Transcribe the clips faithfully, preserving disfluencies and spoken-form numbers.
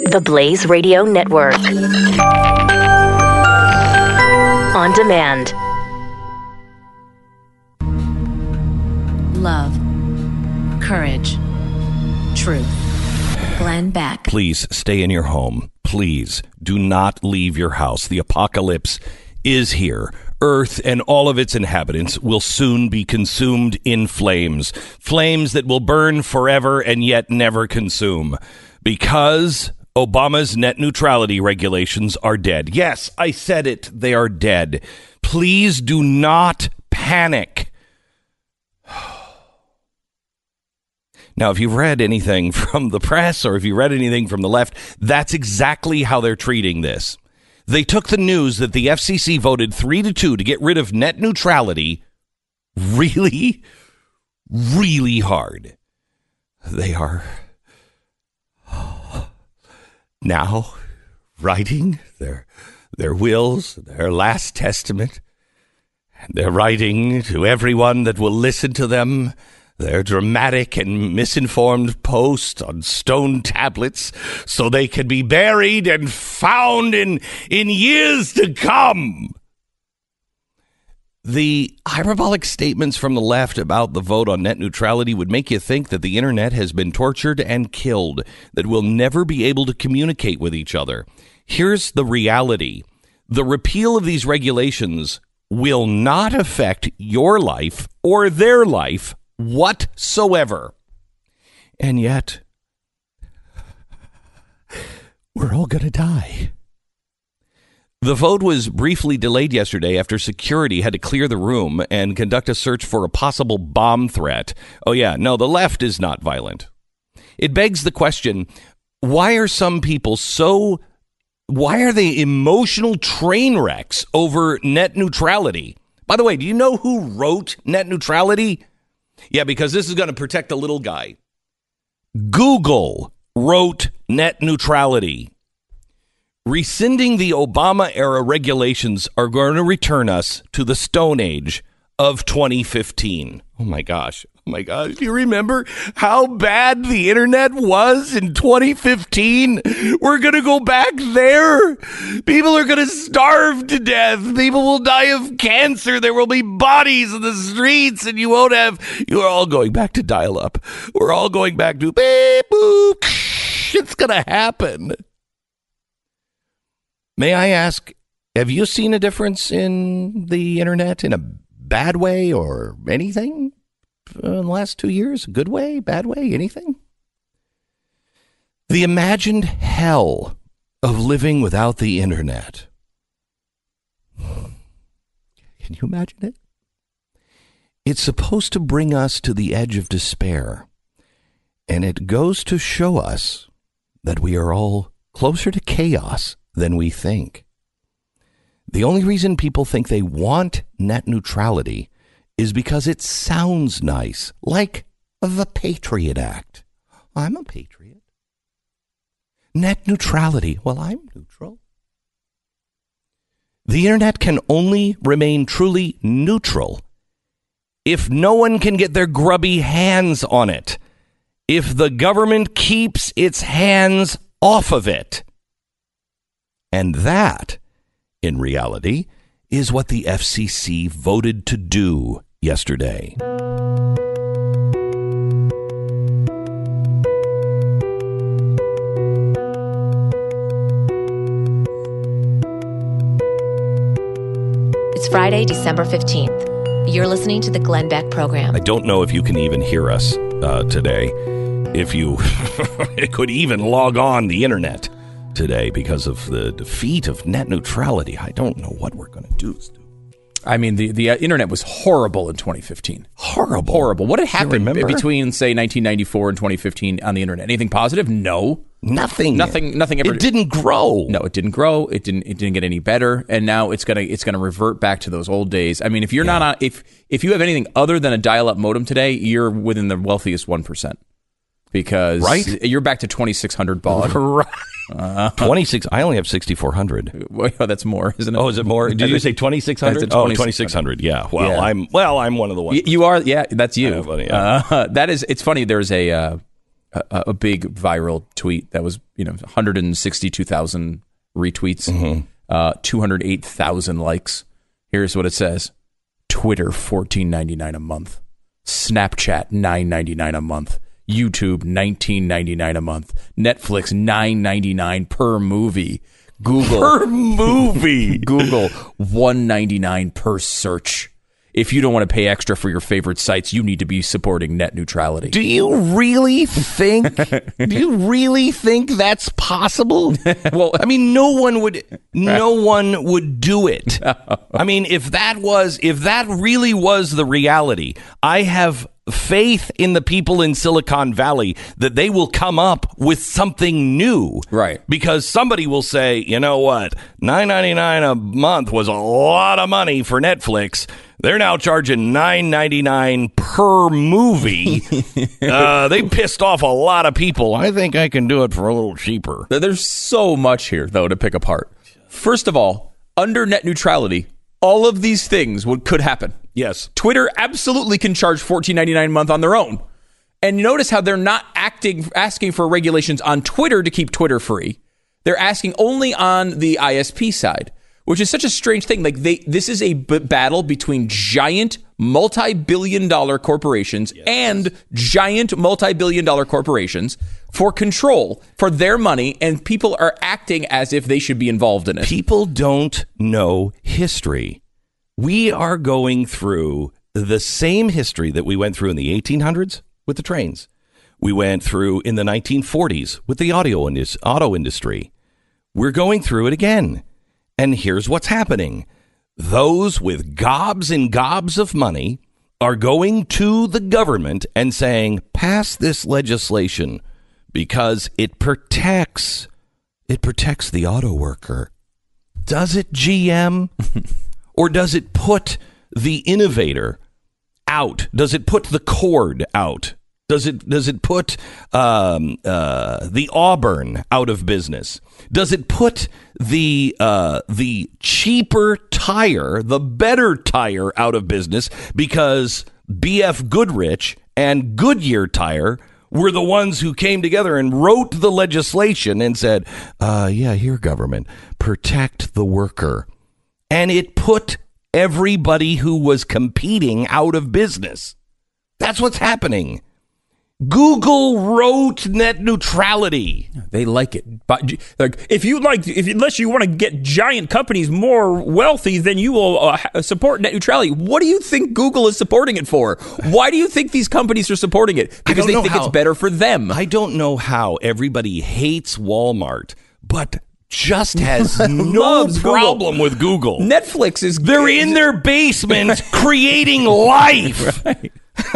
The Blaze Radio Network. On demand. Love. Courage. Truth. Glenn Beck. Please stay in your home. Please do not leave your house. The apocalypse is here. Earth and all of its inhabitants will soon be consumed in flames. Flames that will burn forever and yet never consume. Because Obama's net neutrality regulations are dead. Yes, I said it. They are dead. Please do not panic. Now, if you've read anything from the press or if you read anything from the left, that's exactly how they're treating this. They took the news that the F C C voted three to two to get rid of net neutrality really, really hard. They are now writing their their wills, their last testament. They're writing to everyone that will listen to them their dramatic and misinformed post on stone tablets so they can be buried and found in, in years to come. The hyperbolic statements from the left about the vote on net neutrality would make you think that the internet has been tortured and killed, that we'll never be able to communicate with each other. Here's the reality. The repeal of these regulations will not affect your life or their life whatsoever. And yet, we're all going to die. The vote was briefly delayed yesterday after security had to clear the room and conduct a search for a possible bomb threat. Oh, yeah, no, the left is not violent. It begs the question, why are some people so, why are they emotional train wrecks over net neutrality? By the way, do you know who wrote net neutrality? Yeah, because this is going to protect the little guy. Google wrote net neutrality. Rescinding the Obama-era regulations are going to return us to the Stone Age of twenty fifteen. Oh, my gosh. Oh, my gosh. Do you remember how bad the internet was in twenty fifteen? We're going to go back there. People are going to starve to death. People will die of cancer. There will be bodies in the streets, and you won't have... You're all going back to dial-up. We're all going back to... Beep, boop. It's going to happen. May I ask, have you seen a difference in the internet in a bad way or anything in the last two years? A good way, bad way, anything? The imagined hell of living without the internet. Can you imagine it? It's supposed to bring us to the edge of despair. And it goes to show us that we are all closer to chaos than we think. The only reason people think they want net neutrality is because it sounds nice, like the Patriot Act. I'm a patriot. Net neutrality. Well, I'm neutral. The internet can only remain truly neutral if no one can get their grubby hands on it, if the government keeps its hands off of it. And that, in reality, is what the F C C voted to do yesterday. It's Friday, December fifteenth. You're listening to the Glenn Beck Program. I don't know if you can even hear us uh, today. If you could even log on the internet today because of the defeat of net neutrality. I don't know what we're going to do. I mean, the, the uh, internet was horrible in twenty fifteen. Horrible. Horrible. What had happened between, say, nineteen ninety-four and twenty fifteen on the internet? Anything positive? No. Nothing. Nothing. Nothing ever. It didn't grow. No, it didn't grow. It didn't. It didn't get any better. And now it's gonna. It's gonna revert back to those old days. I mean, if you're yeah. not on, if if you have anything other than a dial-up modem today, you're within the wealthiest one percent. Because right? you're back to twenty-six hundred baud. Right. Uh, twenty-six. I only have sixty-four hundred. Well, that's more, isn't it? Oh, is it more? Did you say twenty-six hundred? Oh, twenty-six hundred. Yeah. Well, yeah. I'm well. I'm one of the ones. You are. Yeah, that's you. Funny, yeah. Uh, that is. It's funny. There's a uh, a, a big viral tweet that was, you know, one hundred sixty-two thousand retweets, mm-hmm. uh, two hundred eight thousand likes. Here's what it says. Twitter, fourteen ninety-nine a month. Snapchat, nine ninety-nine a month. YouTube, nineteen ninety-nine a month. Netflix, nine ninety-nine per movie. Google per movie. Google, one ninety-nine per search. If you don't want to pay extra for your favorite sites, you need to be supporting net neutrality. Do you really think? do you really think that's possible? Well, I mean, no one would. No one would do it. I mean, if that was, if that really was the reality, I have faith in the people in Silicon Valley that they will come up with something new. Right. Because somebody will say, you know what, nine ninety-nine a month was a lot of money for Netflix. They're now charging nine ninety-nine per movie. uh, they pissed off a lot of people. I think I can do it for a little cheaper. There's so much here, though, to pick apart. First of all, under net neutrality, all of these things would, could happen. Yes. Twitter absolutely can charge fourteen ninety-nine a month on their own. And notice how they're not acting, asking for regulations on Twitter to keep Twitter free. They're asking only on the I S P side, which is such a strange thing. Like they, this is a b- battle between giant multi-billion dollar corporations yes. and giant multi-billion dollar corporations for control for their money, and people are acting as if they should be involved in it. People don't know history. We are going through the same history that we went through in the eighteen hundreds with the trains. We went through in the nineteen forties with the audio indus- auto industry. We're going through it again. And here's what's happening. Those with gobs and gobs of money are going to the government and saying, pass this legislation because it protects, it protects the auto worker. Does it, G M? Or does it put the innovator out? Does it put the Cord out? Does it does it put um, uh, the Auburn out of business? Does it put the uh, the cheaper tire, the better tire, out of business because B F Goodrich and Goodyear Tire were the ones who came together and wrote the legislation and said, uh, yeah, here, government, protect the worker. And it put everybody who was competing out of business. That's what's happening. Google wrote net neutrality. They like it. But like, if you like, if unless you want to get giant companies more wealthy, then you will uh, support net neutrality. What do you think Google is supporting it for? Why do you think these companies are supporting it? Because they think how, it's better for them. I don't know how everybody hates Walmart, but just has no problem Google. with Google. Netflix is... They're in their basement creating life. Right.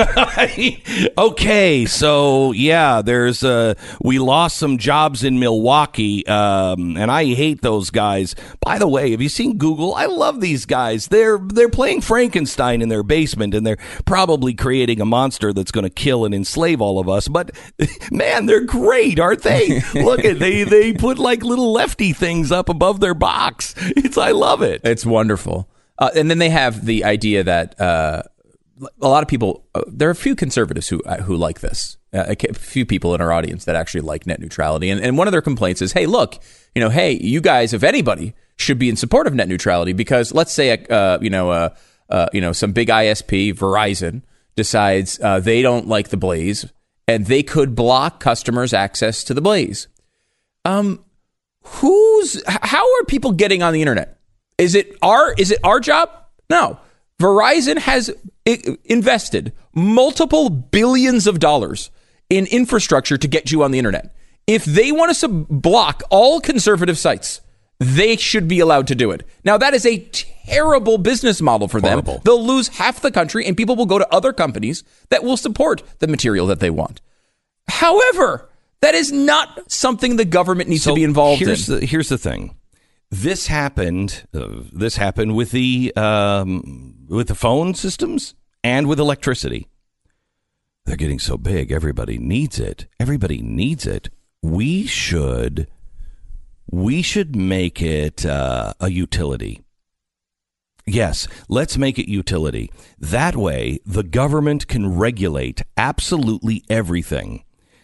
Okay, so yeah, there's uh we lost some jobs in Milwaukee, um, and I hate those guys. By the way, have you seen Google? I love these guys. They're they're playing Frankenstein in their basement, and they're probably creating a monster that's going to kill and enslave all of us. But man, they're great, aren't they? Look at they they put like little lefty things up above their box. It's I love it. It's wonderful. Uh, and then they have the idea that. Uh, A lot of people, uh, there are a few conservatives who uh, who like this. Uh, a few people in our audience that actually like net neutrality. And, and one of their complaints is, hey, look, you know, hey, you guys, if anybody, should be in support of net neutrality because let's say, uh, you know, uh, uh, you know, some big I S P, Verizon, decides uh, they don't like the Blaze and they could block customers' access to the Blaze. Um, who's how are people getting on the internet? Is it our is it our job? No. Verizon has invested multiple billions of dollars in infrastructure to get you on the internet. If they want to sub- block all conservative sites, they should be allowed to do it. Now, that is a terrible business model for Horrible. them. They'll lose half the country, and people will go to other companies that will support the material that they want. However, that is not something the government needs so to be involved here's in. The, here's the thing. This happened. Uh, this happened with the um, with the phone systems and with electricity. They're getting so big. Everybody needs it. Everybody needs it. We should we should make it uh, a utility. Yes, let's make it utility. That way, the government can regulate absolutely everything.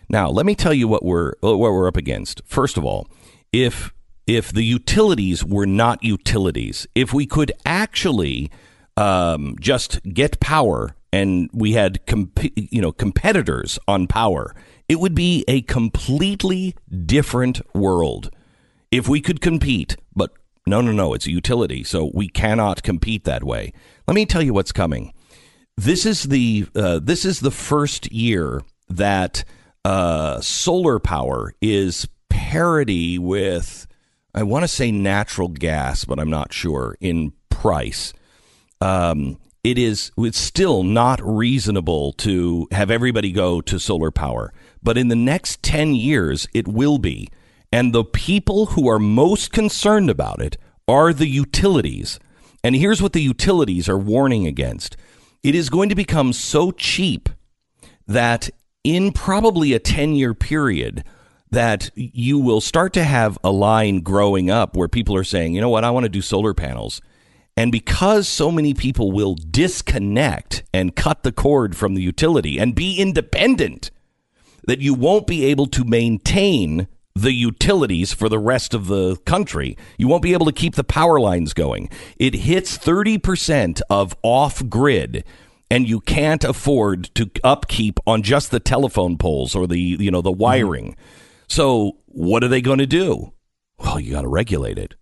Now, let me tell you what we're what we're up against. First of all, if if the utilities were not utilities, if we could actually um, just get power and we had comp- you know competitors on power, it would be a completely different world. If we could compete, but no, no, no, it's a utility, so we cannot compete that way. Let me tell you what's coming. This is the uh, this is the first year that uh, solar power is parity with, I want to say natural gas, but I'm not sure, in price. Um, it is it's still not reasonable to have everybody go to solar power, but in the next ten years, it will be. And the people who are most concerned about it are the utilities. And here's what the utilities are warning against. It is going to become so cheap that in probably a ten-year period that you will start to have a line growing up where people are saying, you know what, I want to do solar panels. And because so many people will disconnect and cut the cord from the utility and be independent, that you won't be able to maintain the utilities for the rest of the country. You won't be able to keep the power lines going. It hits thirty percent of off-grid, and you can't afford to upkeep on just the telephone poles or the, you know, the wiring. Mm-hmm. So what are they going to do? Well, you got to regulate it.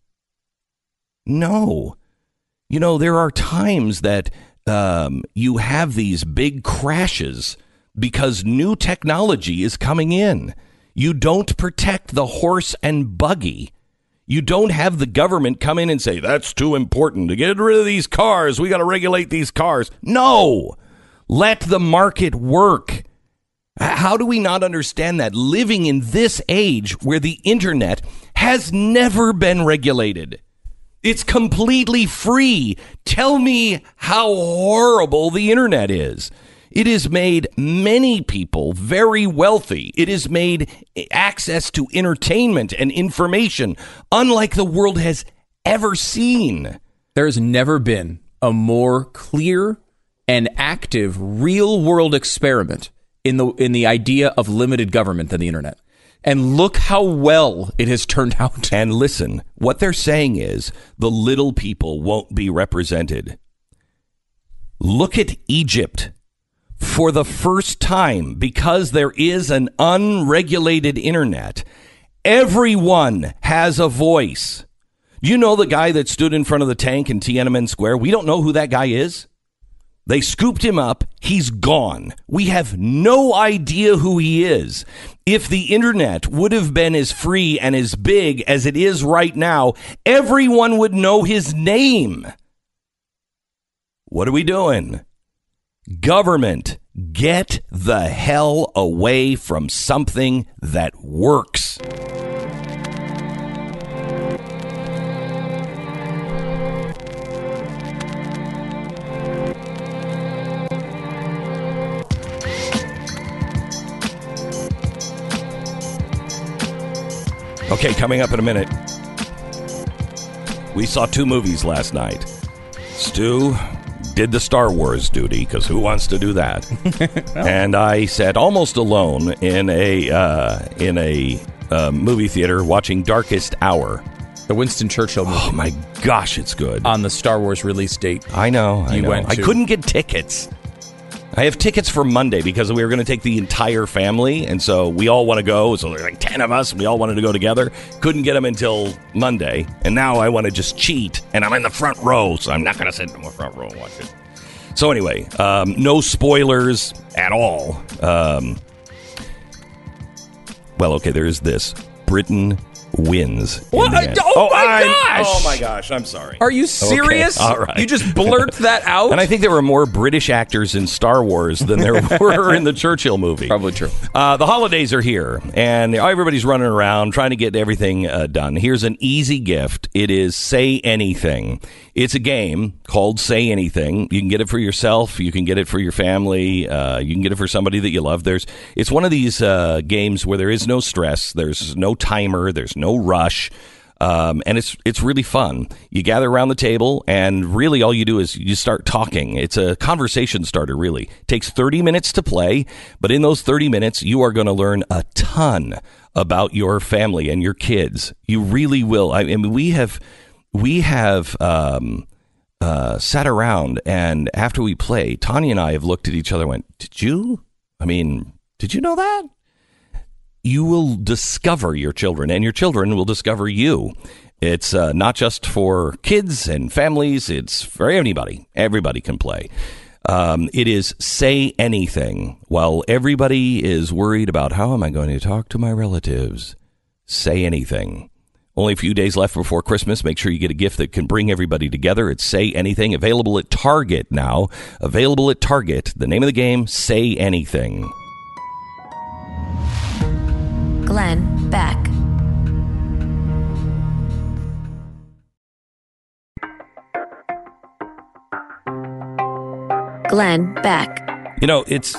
No. You know, there are times that um, you have these big crashes because new technology is coming in. You don't protect the horse and buggy. You don't have the government come in and say, that's too important to get rid of these cars. We got to regulate these cars. No, let the market work. How do we not understand that living in this age where the internet has never been regulated? It's completely free. Tell me how horrible the internet is. It has made many people very wealthy. It has made access to entertainment and information unlike the world has ever seen. There has never been a more clear and active real-world experiment in the in the idea of limited government than the internet. And look how well it has turned out. And listen, what they're saying is the little people won't be represented. Look at Egypt. For the first time, because there is an unregulated internet, everyone has a voice. Do you know the guy that stood in front of the tank in Tiananmen Square? We don't know who that guy is. They scooped him up. He's gone. We have no idea who he is. If the internet would have been as free and as big as it is right now, everyone would know his name. What are we doing? Government, get the hell away from something that works. Okay, coming up in a minute. We saw two movies last night. Stu did the Star Wars duty, because who wants to do that? Well. And I sat almost alone in a uh, in a uh, movie theater watching Darkest Hour. The Winston Churchill movie. Oh, my gosh, it's good. On the Star Wars release date. I know, I you know. Went to. I couldn't get tickets. I have tickets for Monday because we were going to take the entire family, and so we all want to go. So there's like ten of us, and we all wanted to go together. Couldn't get them until Monday, and now I want to just cheat, and I'm in the front row, so I'm not going to sit in the front row and watch it. So anyway, um, no spoilers at all. Um, well, okay, there is this. Britain wins. What? Oh, oh my I'm, gosh! Oh my gosh! I'm sorry. Are you serious? Okay, all right. You just blurt that out? And I think there were more British actors in Star Wars than there were in the Churchill movie. Probably true. Uh, the holidays are here, and everybody's running around trying to get everything uh, done. Here's an easy gift. It is Say Anything. It's a game called Say Anything. You can get it for yourself. You can get it for your family. Uh, you can get it for somebody that you love. There's. It's one of these uh, games where there is no stress. There's no timer. There's no rush. Um, and it's it's really fun. You gather around the table, and really all you do is you start talking. It's a conversation starter, really. It takes thirty minutes to play, but in those thirty minutes, you are going to learn a ton about your family and your kids. You really will. I mean, we have we have um, uh, sat around, and after we play, Tanya and I have looked at each other and went, "Did you? I mean, did you know that?" You will discover your children, and your children will discover you. It's uh, not just for kids and families. It's for anybody. Everybody can play. Um, it is Say Anything. While everybody is worried about how am I going to talk to my relatives, Say Anything. Only a few days left before Christmas. Make sure you get a gift that can bring everybody together. It's Say Anything. Available at Target now. Available at Target. The name of the game, Say Anything. Glenn Beck. Glenn Beck. You know, it's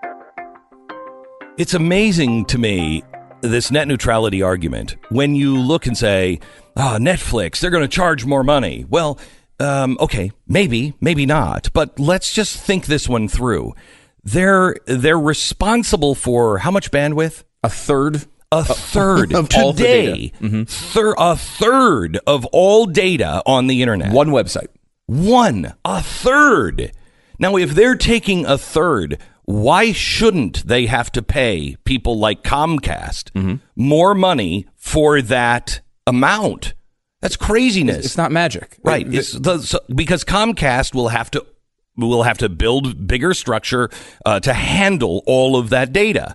it's amazing to me, this net neutrality argument, when you look and say, oh, Netflix, they're going to charge more money. Well, um, okay, maybe, maybe not. But let's just think this one through. They're they're responsible for how much bandwidth? A third. A third of today, all the data. Mm-hmm. thir- a third of all data on the internet. One website. One, a third. Now, if they're taking a third, why shouldn't they have to pay people like Comcast mm-hmm. more money for that amount? That's craziness. It's not magic, right? It, it's the, so, because Comcast will have to will have to build bigger structure uh, to handle all of that data.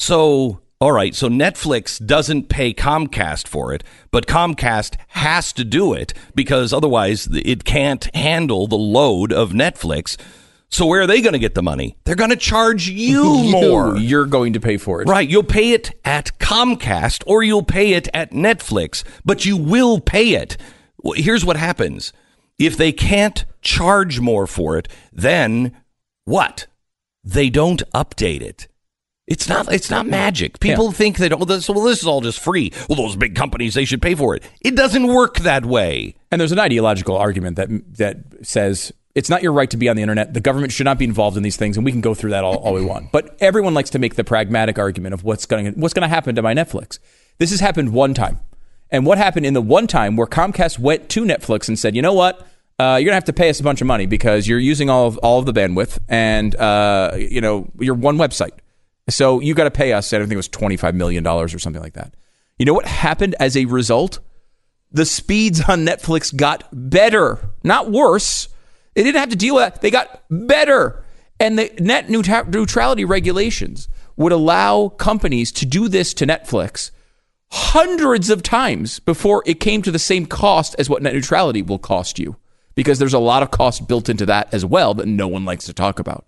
So. All right, so Netflix doesn't pay Comcast for it, but Comcast has to do it because otherwise it can't handle the load of Netflix. So where are they going to get the money? They're going to charge you more. You're going to pay for it. Right, you'll pay it at Comcast or you'll pay it at Netflix, but you will pay it. Here's what happens. If they can't charge more for it, then what? They don't update it. It's not. It's not magic. People yeah. think that. Oh, this, well, this is all just free. Well, those big companies, they should pay for it. It doesn't work that way. And there's an ideological argument that that says it's not your right to be on the internet. The government should not be involved in these things, and we can go through that all, all we want. But everyone likes to make the pragmatic argument of what's going what's going to happen to my Netflix. This has happened one time, and what happened in the one time where Comcast went to Netflix and said, you know what? Uh, you're gonna have to pay us a bunch of money because you're using all of all of the bandwidth, and uh, you know you're one website. So you got to pay us, I don't think it was twenty-five million dollars or something like that. You know what happened as a result? The speeds on Netflix got better, not worse. They didn't have to deal with that. They got better. And the net neutrality regulations would allow companies to do this to Netflix hundreds of times before it came to the same cost as what net neutrality will cost you. Because there's a lot of cost built into that as well that no one likes to talk about.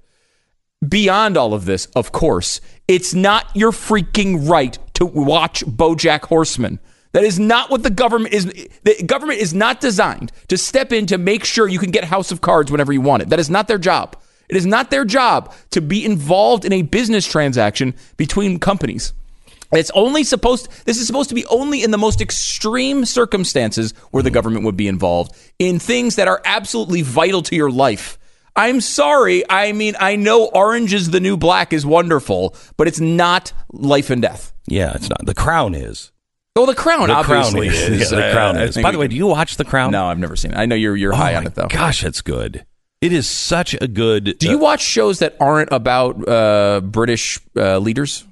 Beyond all of this, of course, it's not your freaking right to watch BoJack Horseman. That is not what the government is. The government is not designed to step in to make sure you can get House of Cards whenever you want it. That is not their job. It is not their job to be involved in a business transaction between companies. It's only supposed, this is supposed to be only in the most extreme circumstances where the government would be involved in things that are absolutely vital to your life. I'm sorry. I mean, I know Orange is the New Black is wonderful, but it's not life and death. Yeah, it's not. The Crown is. Oh, The Crown, the obviously Crown is. is. Yeah, the Crown uh, is. By the way, do you watch The Crown? No, I've never seen it. I know you're you're oh high on it, though. Gosh, it's good. It is such a good... Do you uh, watch shows that aren't about uh, British uh, leaders?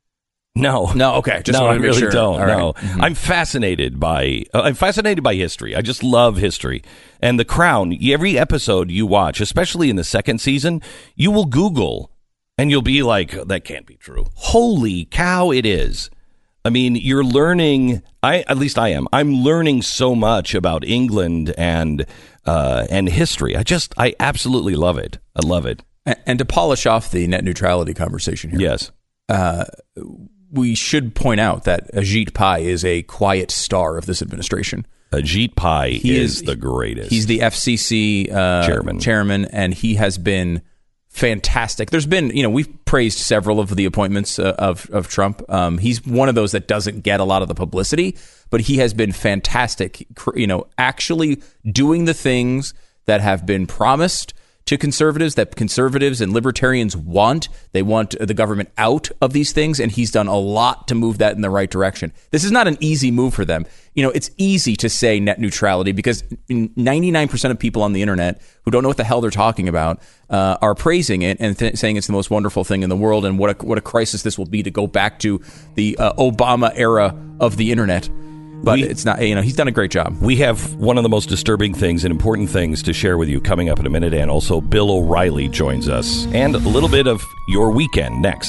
No, no, okay. Just no, wanted I to make really sure. don't. All right. No, mm-hmm. I'm fascinated by uh, I'm fascinated by history. I just love history. And The Crown. Every episode you watch, especially in the second season, you will Google, and you'll be like, "That can't be true." Holy cow, it is. I mean, you're learning. I at least I am. I'm learning so much about England and uh, and history. I just I absolutely love it. I love it. And, and to polish off the net neutrality conversation here, yes. Uh, we should point out that Ajit Pai is a quiet star of this administration. Ajit Pai he is, is the greatest. He's the F C C uh, chairman. chairman, and he has been fantastic. There's been, you know, we've praised several of the appointments uh, of, of Trump. Um, he's one of those that doesn't get a lot of the publicity, but but he has been fantastic, you know, actually doing the things that have been promised to conservatives, that conservatives and libertarians want. They want the government out of these things, and he's done a lot to move that in the right direction. This is not an easy move for them. You know, it's easy to say net neutrality because ninety-nine percent of people on the internet who don't know what the hell they're talking about uh, are praising it and th- saying it's the most wonderful thing in the world, and what a, what a crisis this will be to go back to the uh, Obama era of the internet. But we, it's not, you know, he's done a great job. We have one of the most disturbing things and important things to share with you coming up in a minute. And also Bill O'Reilly joins us. And a little bit of your weekend next.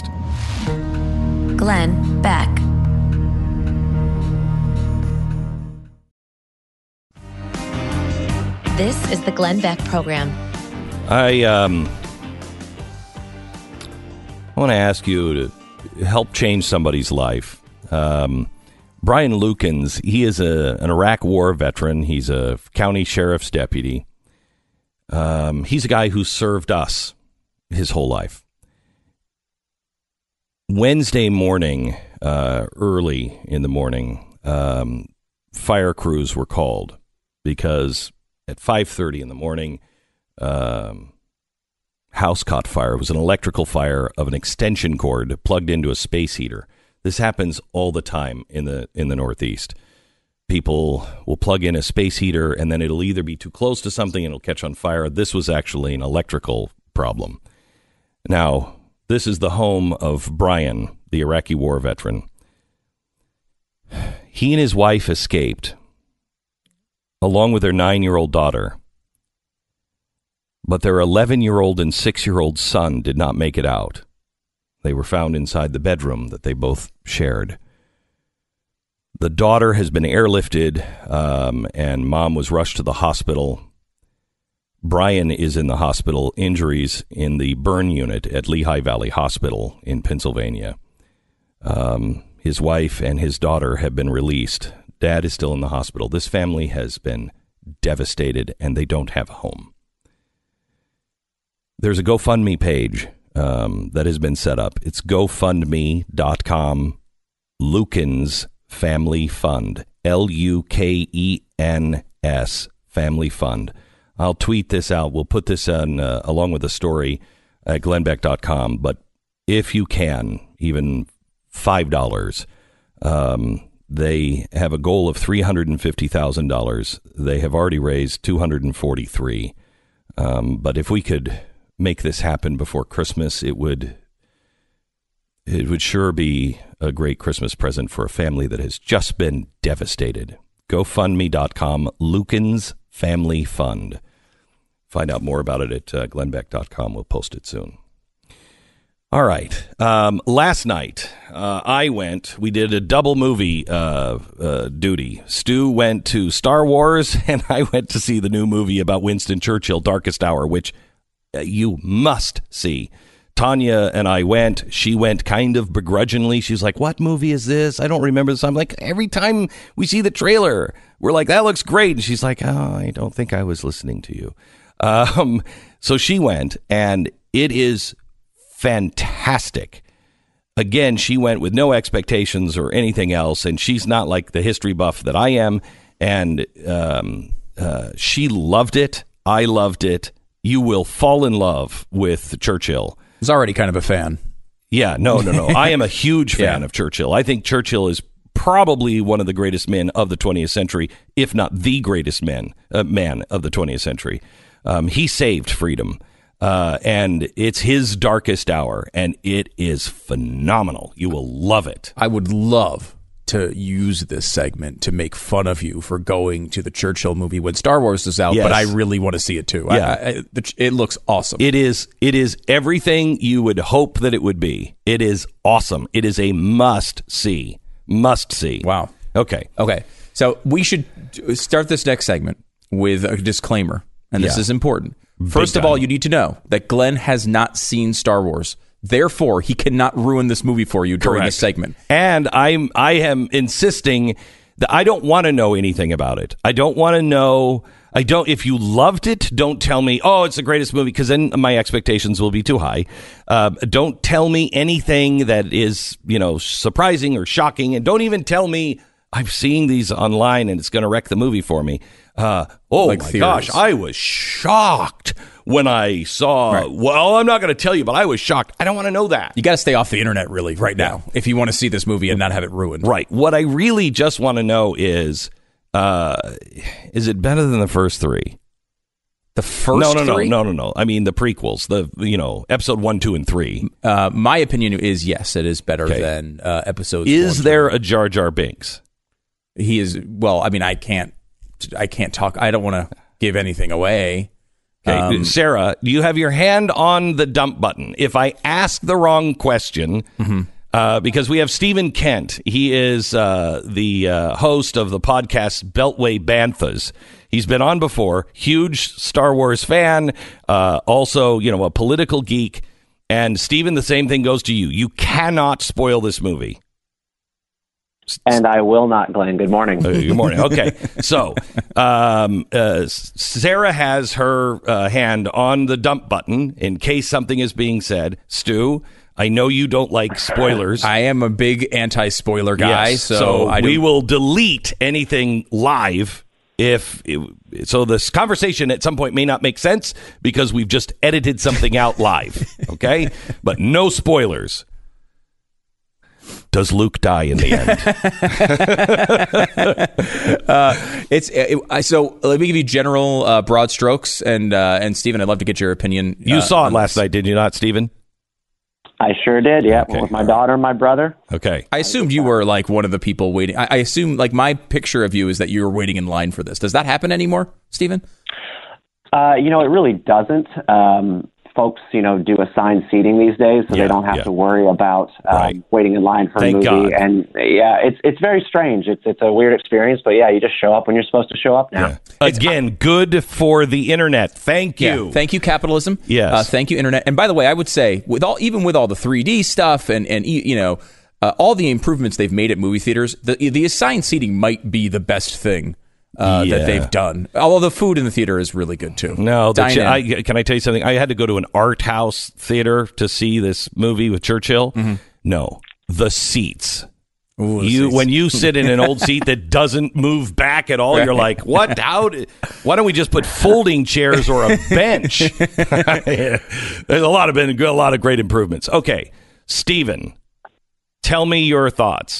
Glenn Beck. This is the Glenn Beck Program. I, um, I want to ask you to help change somebody's life. Um... Brian Lukens, he is a, an Iraq war veteran. He's a county sheriff's deputy. Um, he's a guy who served us his whole life. Wednesday morning, uh, early in the morning, um, fire crews were called because at five thirty in the morning, um, house caught fire. It was an electrical fire of an extension cord plugged into a space heater. This happens all the time in the in the Northeast. People will plug in a space heater, and then it'll either be too close to something and it'll catch on fire. This was actually an electrical problem. Now, this is the home of Brian, the Iraqi war veteran. He and his wife escaped, along with their nine-year-old daughter. But their eleven-year-old and six-year-old son did not make it out. They were found inside the bedroom that they both shared. The daughter has been airlifted, um, and mom was rushed to the hospital. Brian is in the hospital, injuries in the burn unit at Lehigh Valley Hospital in Pennsylvania. Um, his wife and his daughter have been released. Dad is still in the hospital. This family has been devastated, and they don't have a home. There's a GoFundMe page Um, that has been set up. It's GoFundMe dot com, Lukens Family Fund, L U K E N S, Family Fund. I'll tweet this out. We'll put this on uh, along with the story at Glenn Beck dot com. But if you can, even five dollars, um, they have a goal of three hundred fifty thousand dollars. They have already raised two hundred forty-three. Um, but if we could make this happen before Christmas, it would it would sure be a great Christmas present for a family that has just been devastated. GoFundMe dot com, Lukens Family Fund. Find out more about it at uh, Glenn Beck dot com. We'll post it soon. All right. Um, last night, uh, I went, we did a double movie uh, uh, duty. Stu went to Star Wars, and I went to see the new movie about Winston Churchill, Darkest Hour, which you must see. Tanya and I went. She went kind of begrudgingly. She's like, what movie is this? I don't remember this. I'm like, every time we see the trailer, we're like, that looks great. And she's like, oh, I don't think I was listening to you. Um, so she went, and it is fantastic. Again, she went with no expectations or anything else, and she's not like the history buff that I am. And um, uh, she loved it. I loved it. You will fall in love with Churchill. I was already kind of a fan. Yeah, no, no, no. I am a huge fan yeah. of Churchill. I think Churchill is probably one of the greatest men of the twentieth century, if not the greatest man, uh, man of the twentieth century. Um, he saved freedom, uh, and it's his darkest hour, and it is phenomenal. You will love it. I would love to use this segment to make fun of you for going to the Churchill movie when Star Wars is out, yes. but I really want to see it too. Yeah. I, I, the, it looks awesome. It is. It is everything you would hope that it would be. It is awesome. It is a must see. Must see. Wow. Okay. Okay. So we should start this next segment with a disclaimer, and this yeah. is important. First Big of all, time. you need to know that Glenn has not seen Star Wars. Therefore, he cannot ruin this movie for you during Correct. this segment. And I'm I am insisting that I don't want to know anything about it. I don't want to know. I don't. If you loved it, don't tell me, oh, it's the greatest movie, because then my expectations will be too high. Uh, don't tell me anything that is, you know, surprising or shocking, and don't even tell me I'm seeing these online and it's going to wreck the movie for me. Uh, oh Like my theories. gosh, I was shocked when I saw. Right. Well, I'm not going to tell you, but I was shocked. I don't want to know that. You got to stay off the internet really right now if you want to see this movie and not have it ruined. Right. What I really just want to know is, uh, is it better than the first three? The first no, no, three? no, no, no, no. I mean the prequels, the you know episode one, two, and three. Uh, my opinion is yes, it is better Okay. than uh, episodes. Is one, there two. a Jar Jar Binks? He is. Well, I mean, I can't. I can't talk. I don't want to give anything away. Okay. Um, Sarah, do you have your hand on the dump button? If I ask the wrong question, Mm-hmm. uh, because we have Stephen Kent. He is uh, the uh, host of the podcast Beltway Banthas. He's been on before, huge Star Wars fan, uh, also, you know, a political geek. And Stephen, the same thing goes to you. You cannot spoil this movie. And I will not, Glenn. Good morning. Uh, good morning. Okay. So, um, uh, Sarah has her uh, hand on the dump button in case something is being said. Stu, I know you don't like spoilers. I am a big anti-spoiler guy, Yes. so, so I we don't- will delete anything live if it, so this conversation at some point may not make sense because we've just edited something out live. Okay. But no spoilers. Does Luke die in the end? uh, it's it, I, so. Let me give you general uh, broad strokes, and uh, and Stephen, I'd love to get your opinion. You uh, saw it on last this. night, did you not, Stephen? I sure did. Yeah, Okay. with my daughter and my brother. Okay. I assumed you were like one of the people waiting. I, I assume like my picture of you is that you were waiting in line for this. Does that happen anymore, Stephen? Uh, you know, it really doesn't. Um, folks, you know, do assigned seating these days, so Yeah, they don't have yeah. to worry about um, Right. waiting in line for Thank a movie. God. And yeah, it's it's very strange. It's it's a weird experience, but yeah, you just show up when you're supposed to show up now. Yeah. Again, good for the internet. Thank you. Yeah. Thank you, capitalism. Yes. Uh, thank you, internet. And by the way, I would say with all, even with all the three D stuff and and you know uh, all the improvements they've made at movie theaters, the the assigned seating might be the best thing uh, Yeah. that they've done. Although the food in the theater is really good too. No, the Dine ch- in. I, can I tell you something? I had to go to an art house theater to see this movie with Churchill. No, the seats. Ooh, the You seats. when you sit in an old seat that doesn't move back at all, you're like, what? How? Did, why don't we just put folding chairs or a bench? There's a lot of been a lot of great improvements. Okay, Stephen, tell me your thoughts.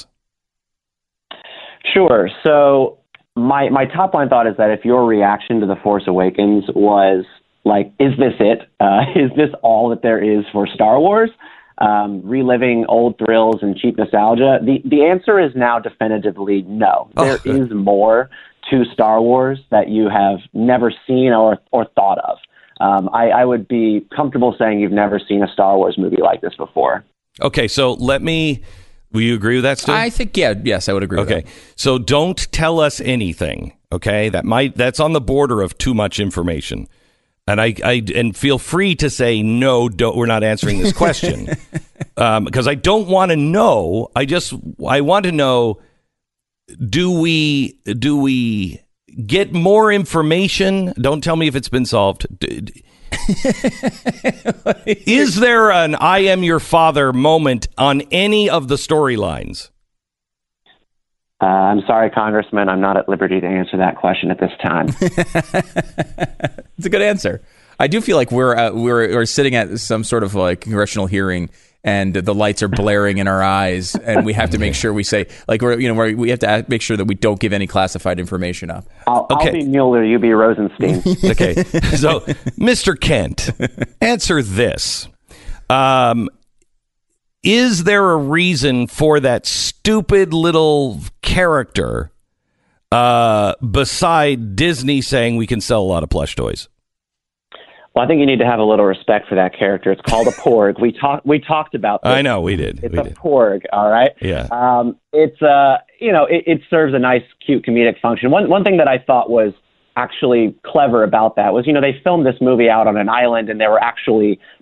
Sure. So my my top line thought is that if your reaction to The Force Awakens was like, is this it? Uh, is this all that there is for Star Wars? Um, reliving old thrills and cheap nostalgia? The the answer is now definitively no. There Oh. is more to Star Wars that you have never seen or or thought of. Um, I, I would be comfortable saying you've never seen a Star Wars movie like this before. Okay, so let me. Will you agree with that, Stu? I think yeah, yes, I would agree. Okay, with that. so don't tell us anything. Okay, that might that's on the border of too much information, and I, I and feel free to say no. Don't we're not answering this question um, because I don't want to know. I just I want to know. Do we do we get more information? Don't tell me if it's been solved. D- d- Is there an "I am your father" moment on any of the storylines? Uh, I'm sorry, Congressman. I'm not at liberty to answer that question at this time. It's a good answer. I do feel like we're uh, we're we're sitting at some sort of like congressional hearing, and the lights are blaring in our eyes, and we have to make sure we say like we're you know we're, we have to make sure that we don't give any classified information up. I'll, Okay. I'll be Mueller. You be Rosenstein. Okay, so Mister Kent, answer this: um, is there a reason for that stupid little character uh, beside Disney saying we can sell a lot of plush toys? Well, I think you need to have a little respect for that character. It's called a porg. We talked. We talked about this. I know we did. It's we a did. porg. All right. Yeah. Um, it's uh, you know, it, it serves a nice, cute comedic function. One one thing that I thought was actually clever about that was, you know, they filmed this movie out on an island, and there were actually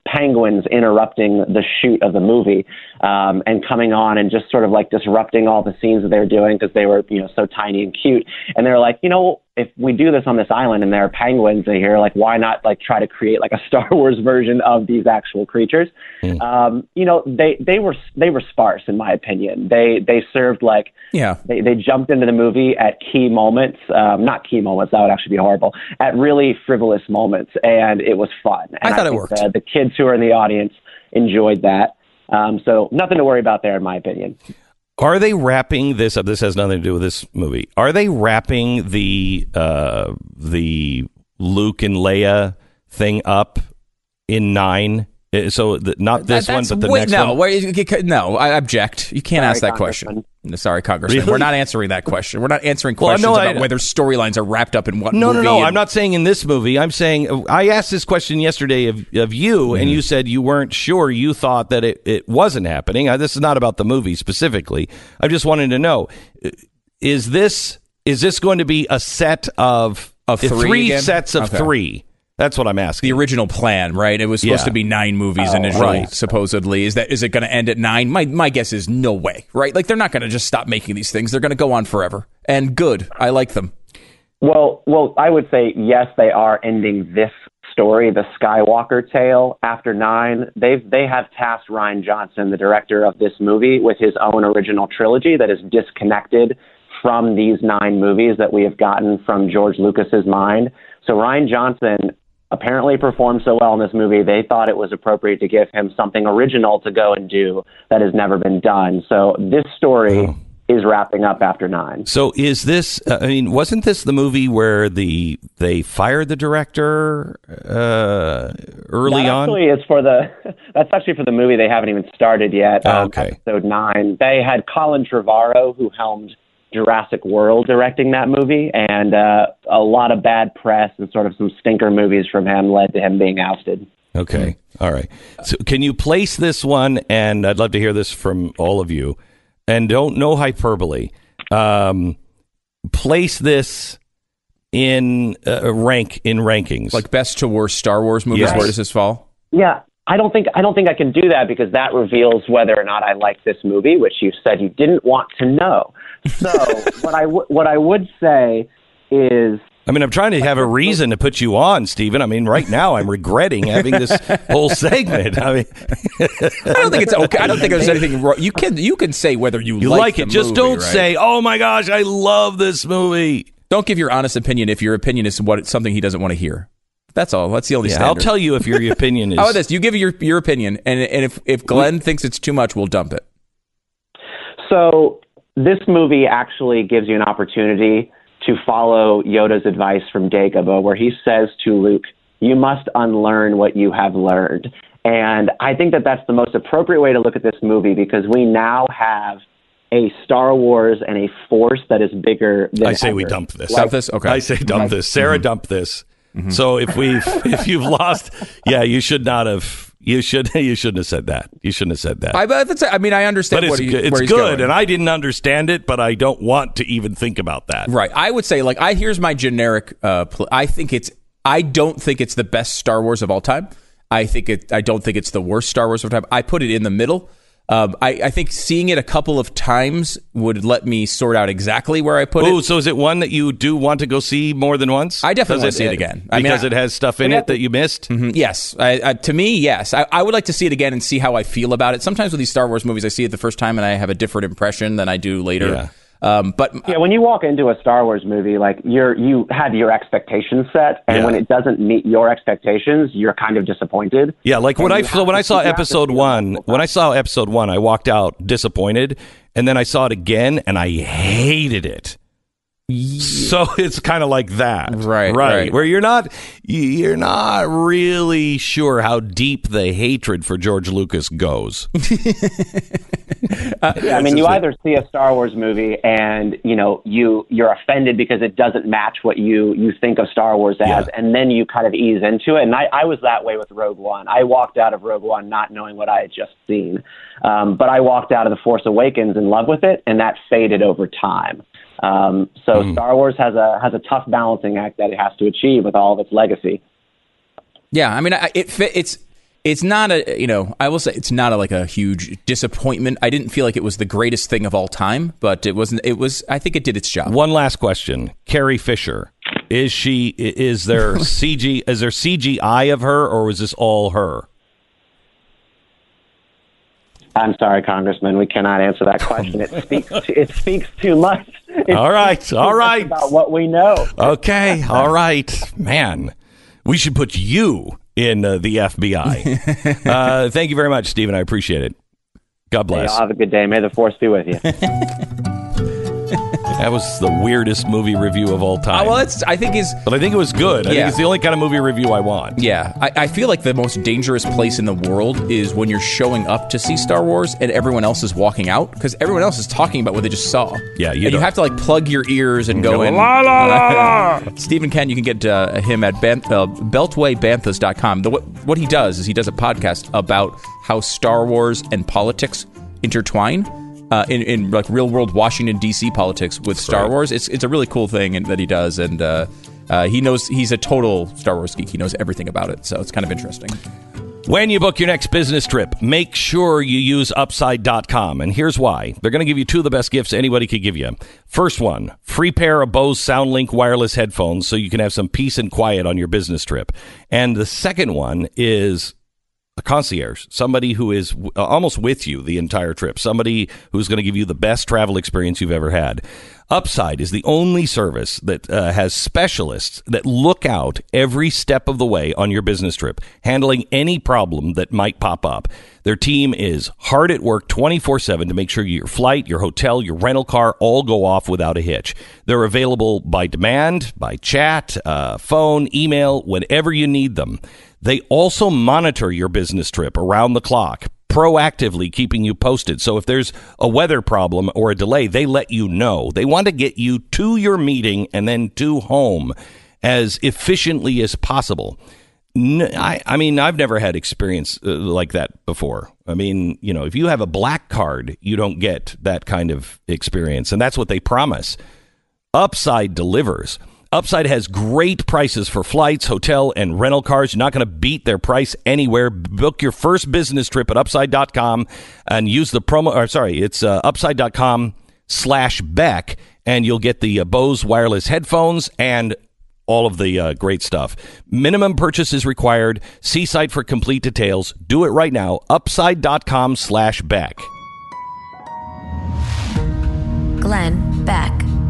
penguins interrupting the shoot of the movie um, and coming on and just sort of like disrupting all the scenes that they were doing because they were, you know, so tiny and cute. And they're like, you know, if we do this on this island and there are penguins in here, like, why not like try to create like a Star Wars version of these actual creatures? Mm. Um, you know, they, they were they were sparse, in my opinion. They they served like yeah. They, they jumped into the movie at key moments, um, not key moments, that would actually be horrible, at really frivolous moments, and it was fun. And I thought I it worked. The, the kids who are in the audience enjoyed that. Um, so nothing to worry about there, in my opinion. Are they wrapping this up? This has nothing to do with this movie. Are they wrapping the uh, the Luke and Leia thing up in nine? So the, not this that, one, but the wait, next no, one? Wait, no, I object. You can't Sorry, ask that question. Sorry, Congressman. Really? We're not answering that question. We're not answering Well, questions no, about I- whether storylines are wrapped up in what No, no, movie. no. and- I'm not saying in this movie. I'm saying I asked this question yesterday of, of you, mm. and you said you weren't sure. You thought that it, it wasn't happening. Uh, This is not about the movie specifically. I just wanted to know: is this is this going to be a set of Of three again? sets of Okay. three? That's what I'm asking. The original plan, right? It was supposed Yeah. to be nine movies Oh, initially, right. supposedly. Is that is it going to end at nine? My my guess is no way, right? Like they're not going to just stop making these things. They're going to go on forever. And good. I like them. Well, well, I would say yes, they are ending this story, the Skywalker tale, after nine. They've they have tasked Rian Johnson, the director of this movie, with his own original trilogy that is disconnected from these nine movies that we have gotten from George Lucas's mind. So Rian Johnson apparently performed so well in this movie, they thought it was appropriate to give him something original to go and do that has never been done. So this story Oh. is wrapping up after nine. So is this? Uh, I mean, wasn't this the movie where the they fired the director uh, early that on? actually is for the. That's actually for the movie they haven't even started yet. Oh, um, okay. Episode nine. They had Colin Trevorrow, who helmed Jurassic World, directing that movie, and uh, a lot of bad press and sort of some stinker movies from him led to him being ousted. Okay. All right. So can you place this one? And I'd love to hear this from all of you. And don't no hyperbole. Um, place this in uh, rank in rankings. Like best to worst Star Wars movies. Yes. Where does this fall? Yeah, I don't think I don't think I can do that because that reveals whether or not I like this movie, which you said you didn't want to know. So what I w- what I would say is. I mean, I'm trying to have a reason to put you on, Stephen. I mean, right now I'm regretting having this whole segment. I mean, I don't think it's okay. I don't think there's anything wrong. You can you can say whether you, you like, like the it. Just movie, don't right? say, "Oh my gosh, I love this movie." Don't give your honest opinion if your opinion is what something he doesn't want to hear. That's all. That's the only Yeah, standard. I'll tell you if your opinion is. How about this? You give your your opinion, and and if if Glenn thinks it's too much, we'll dump it. So this movie actually gives you an opportunity to follow Yoda's advice from Dagobah, where he says to Luke, you must unlearn what you have learned. And I think that that's the most appropriate way to look at this movie because we now have a Star Wars and a force that is bigger than I say ever. we dump this. Dump this? Okay. I say dump this. Sarah, dump this. So if we if you've lost, yeah, you should not have. You should you shouldn't have said that. You shouldn't have said that. I, but that's, I mean, I understand but what it's he, good. It's where he's good, going. and I didn't understand it, but I don't want to even think about that. Right. I would say, like, I here's my generic. Uh, pl- I think it's. I don't think it's the best Star Wars of all time. I think it. I don't think it's the worst Star Wars of all time. I put it in the middle. Um, I, I think seeing it a couple of times would let me sort out exactly where I put Oh, it. so is it one that you do want to go see more than once? I definitely Does want to see it again. I mean, because I- it has stuff in it that you missed. Mhm, yes. I, I, to me, yes. I, I would like to see it again and see how I feel about it. Sometimes with these Star Wars movies, I see it the first time and I have a different impression than I do later. Yeah. Um, but Yeah, when you walk into a Star Wars movie, like you're you had your expectations set, and Yeah. when it doesn't meet your expectations, you're kind of disappointed. Yeah, like when And I you so have when to- I saw you have to episode feel one, that. when I saw episode one, I walked out disappointed, and then I saw it again, and I hated it. So it's kind of like that, Right, right, right. where you're not you're not really sure how deep the hatred for George Lucas goes. Yeah, I mean, you either see a Star Wars movie and you know you you're offended because it doesn't match what you you think of Star Wars as, Yeah. and then you kind of ease into it. And I, I was that way with Rogue One. I walked out of Rogue One not knowing what I had just seen, um, but I walked out of The Force Awakens in love with it, and that faded over time. Um, so Mm. Star Wars has a has a tough balancing act that it has to achieve with all of its legacy. yeah, I mean, I, it fit, it's It's not a, you know, I will say it's not a, like a huge disappointment. I didn't feel like it was the greatest thing of all time, but it wasn't, it was, I think it did its job. One last question. Carrie Fisher. Is she, is there C G, is there C G I of her, or was this all her? I'm sorry, Congressman. We cannot answer that question. It speaks. It speaks too much. It all right. All right. About what we know. Okay. All right. Man, we should put you in uh, the F B I. uh, thank you very much, Stephen. I appreciate it. God bless. Hey, y'all have a good day. May the force be with you. That was the weirdest movie review of all time. Uh, well, it's, I think is, but I think it was good. I yeah. think it's the only kind of movie review I want. Yeah, I, I feel like the most dangerous place in the world is when you're showing up to see Star Wars and everyone else is walking out, because everyone else is talking about what they just saw. Yeah, you, and you have to like plug your ears and go, go in. La la la la. Stephen Kent, you can get uh, him at ban- uh, beltway banthas dot com. The, what, what he does is he does a podcast about how Star Wars and politics intertwine. Uh, in, in like real world Washington D C politics with Star right. Wars. It's it's a really cool thing and, that he does, and uh, uh, he knows he's a total Star Wars geek. He knows everything about it, so it's kind of interesting. When you book your next business trip, make sure you use upside dot com, and here's why. They're going to give you two of the best gifts anybody could give you. First one, free pair of Bose SoundLink wireless headphones so you can have some peace and quiet on your business trip. And the second one is a concierge, somebody who is w- almost with you the entire trip, somebody who's going to give you the best travel experience you've ever had. Upside is the only service that uh, has specialists that look out every step of the way on your business trip, handling any problem that might pop up. Their team is hard at work twenty-four seven to make sure your flight, your hotel, your rental car all go off without a hitch. They're available by demand, by chat, uh, phone, email, whenever you need them. They also monitor your business trip around the clock, proactively keeping you posted. So if there's a weather problem or a delay, they let you know. They want to get you to your meeting and then to home as efficiently as possible. I, I mean, I've never had experience uh, like that before. I mean, you know, if you have a black card, you don't get that kind of experience. And that's what they promise. Upside delivers. Upside has great prices for flights, hotel, and rental cars. You're not going to beat their price anywhere. Book your first business trip at upside dot com and use the promo, or sorry, it's uh, upside dot com slash Beck, and you'll get the uh, Bose wireless headphones and all of the uh, great stuff. Minimum purchase is required. See site for complete details. Do it right now. upside dot com slash Beck. Glenn Beck.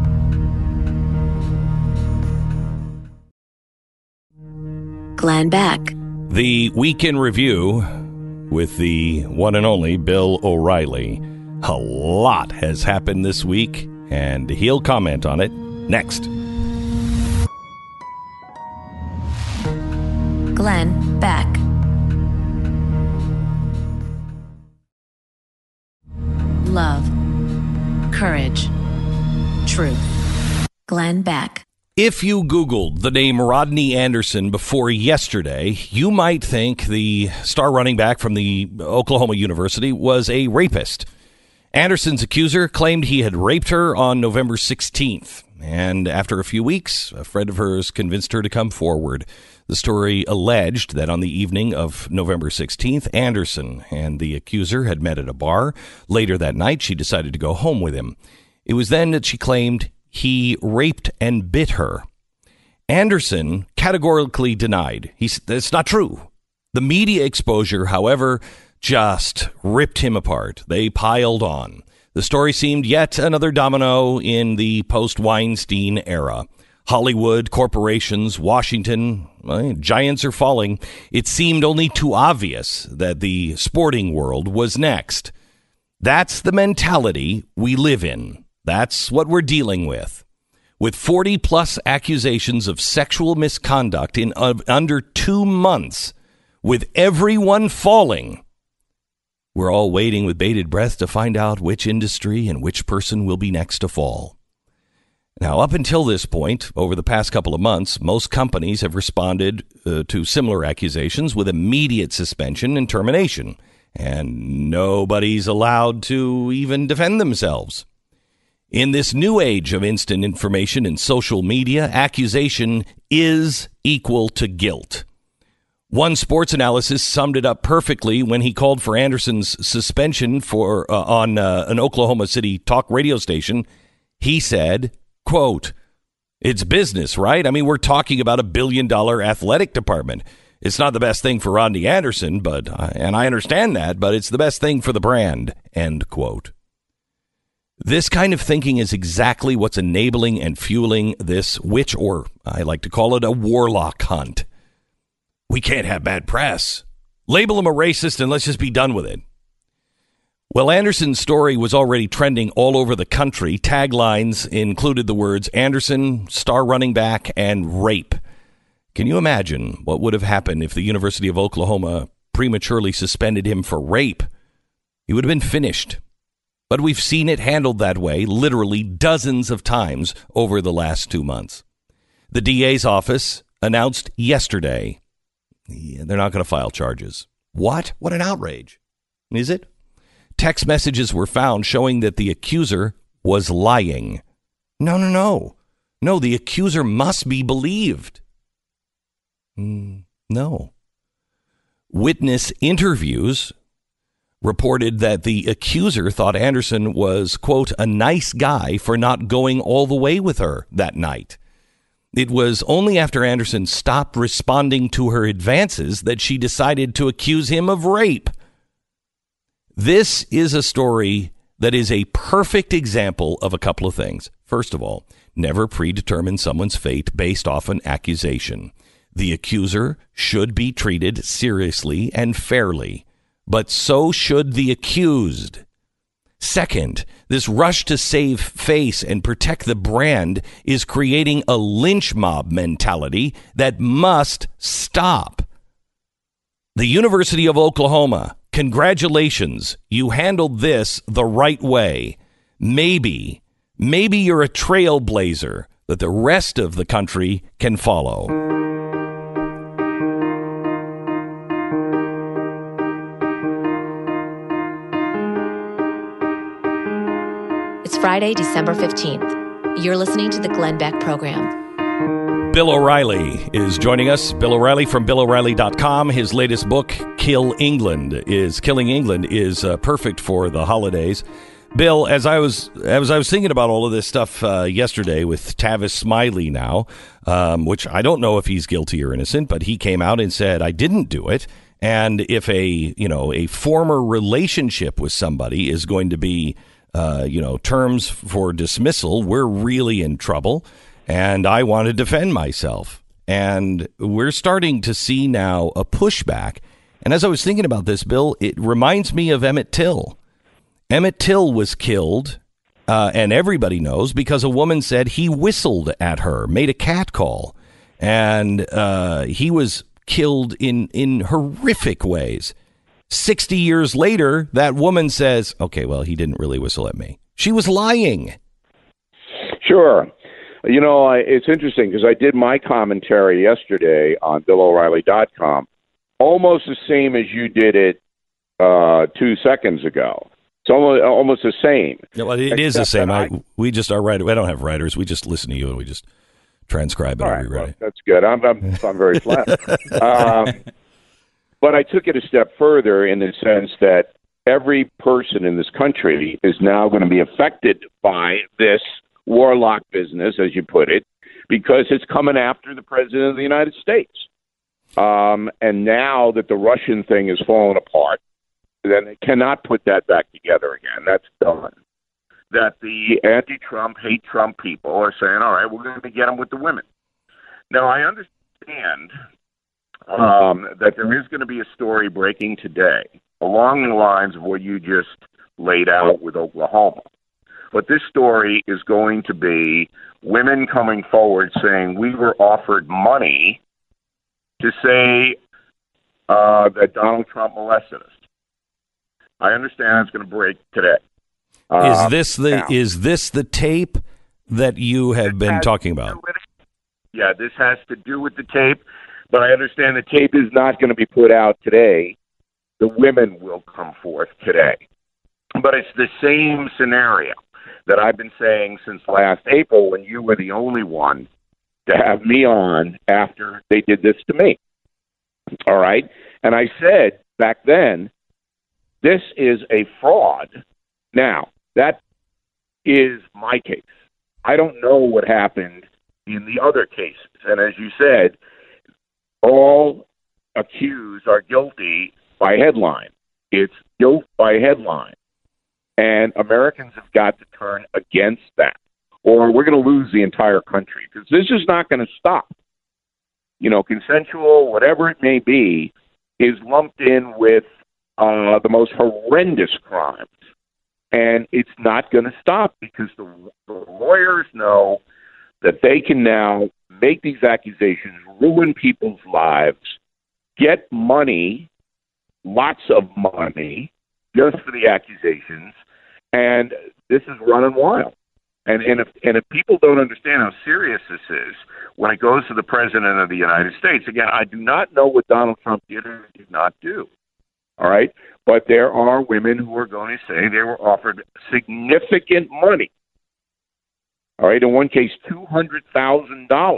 Glenn Beck. The Week in Review with the one and only Bill O'Reilly. A lot has happened this week, and he'll comment on it next. Glenn Beck. Love. Courage. Truth. Glenn Beck. If you Googled the name Rodney Anderson before yesterday, you might think the star running back from the Oklahoma University was a rapist. Anderson's accuser claimed he had raped her on November sixteenth. And after a few weeks, a friend of hers convinced her to come forward. The story alleged that on the evening of November sixteenth, Anderson and the accuser had met at a bar. Later that night, she decided to go home with him. It was then that she claimed he raped and bit her. Anderson categorically denied. He said it's not true. The media exposure, however, just ripped him apart. They piled on. The story seemed yet another domino in the post-Weinstein era. Hollywood, corporations, Washington, well, giants are falling. It seemed only too obvious that the sporting world was next. That's the mentality we live in. That's what we're dealing with. With forty-plus accusations of sexual misconduct in uh, under two months, with everyone falling, we're all waiting with bated breath to find out which industry and which person will be next to fall. Now, up until this point, over the past couple of months, most companies have responded uh, to similar accusations with immediate suspension and termination, and nobody's allowed to even defend themselves. In this new age of instant information and social media, accusation is equal to guilt. One sports analysis summed it up perfectly when he called for Anderson's suspension for uh, on uh, an Oklahoma City talk radio station. He said, quote, "It's business, right? I mean, we're talking about a billion dollar athletic department. It's not the best thing for Rodney Anderson, but uh, and I understand that, but it's the best thing for the brand," end quote. This kind of thinking is exactly what's enabling and fueling this witch, or I like to call it a warlock hunt. We can't have bad press. Label him a racist and let's just be done with it. Well, Anderson's story was already trending all over the country. Taglines included the words Anderson, star running back, and rape. Can you imagine what would have happened if the University of Oklahoma prematurely suspended him for rape? He would have been finished. But we've seen it handled that way literally dozens of times over the last two months. The D A's office announced yesterday yeah, they're not going to file charges. What? What an outrage. Is it? Text messages were found showing that the accuser was lying. No, no, no. No, the accuser must be believed. Mm, no. Witness interviews reported that the accuser thought Anderson was, quote, a nice guy for not going all the way with her that night. It was only after Anderson stopped responding to her advances that she decided to accuse him of rape. This is a story that is a perfect example of a couple of things. First of all, never predetermine someone's fate based off an accusation. The accuser should be treated seriously and fairly, but so should the accused. Second, this rush to save face and protect the brand is creating a lynch mob mentality that must stop. The University of Oklahoma, congratulations, you handled this the right way. Maybe, maybe you're a trailblazer that the rest of the country can follow. It's Friday, December fifteenth. You're listening to the Glenn Beck Program. Bill O'Reilly is joining us. Bill O'Reilly from Bill O'Reilly dot com. His latest book, Kill England, is Killing England, is uh, perfect for the holidays. Bill, as I was as I was thinking about all of this stuff uh, yesterday with Tavis Smiley now, um, which I don't know if he's guilty or innocent, but he came out and said, I didn't do it. And if a, you know, a former relationship with somebody is going to be Uh, you know, terms for dismissal, we're really in trouble. And I want to defend myself. And we're starting to see now a pushback. And as I was thinking about this, Bill, it reminds me of Emmett Till. Emmett Till was killed, uh, and everybody knows, because a woman said he whistled at her, made a cat call. And uh, he was killed in, in horrific ways. sixty years later, that woman says, okay, well, he didn't really whistle at me. She was lying. Sure. You know, I, it's interesting because I did my commentary yesterday on Bill O'Reilly dot com, almost the same as you did it uh, two seconds ago. It's almost, almost the same. Yeah, well, it is the same. I, we just are writers. I don't have writers. We just listen to you and we just transcribe it. All right, well, that's good. I'm, I'm, I'm very flattered. um, But I took it a step further in the sense that every person in this country is now going to be affected by this warlock business, as you put it, because it's coming after the president of the United States. Um, and now that the Russian thing is falling apart, then they cannot put that back together again. That's done. That the anti-Trump, hate Trump people are saying, all right, we're going to get them with the women. Now, I understand Um, that there is going to be a story breaking today along the lines of what you just laid out with Oklahoma. But this story is going to be women coming forward saying we were offered money to say uh, that Donald Trump molested us. I understand it's going to break today. Uh, is this the now, is this the tape that you have been talking about? Yeah, this has to do with the tape. But I understand the tape is not going to be put out today. The women will come forth today. But it's the same scenario that I've been saying since last April when you were the only one to have me on after they did this to me. All right? And I said back then, this is a fraud. Now, that is my case. I don't know what happened in the other cases. And as you said, all accused are guilty by headline. It's guilt by headline. And Americans have got to turn against that, or we're going to lose the entire country, because this is not going to stop. You know, consensual, whatever it may be, is lumped in with uh, the most horrendous crimes. And it's not going to stop, because the, the lawyers know that they can now make these accusations, ruin people's lives, get money, lots of money, just for the accusations, and this is running wild. And and if and if people don't understand how serious this is, when it goes to the President of the United States, again, I do not know what Donald Trump did or did not do. All right? But there are women who are going to say they were offered significant money. All right? In one case, two hundred thousand dollars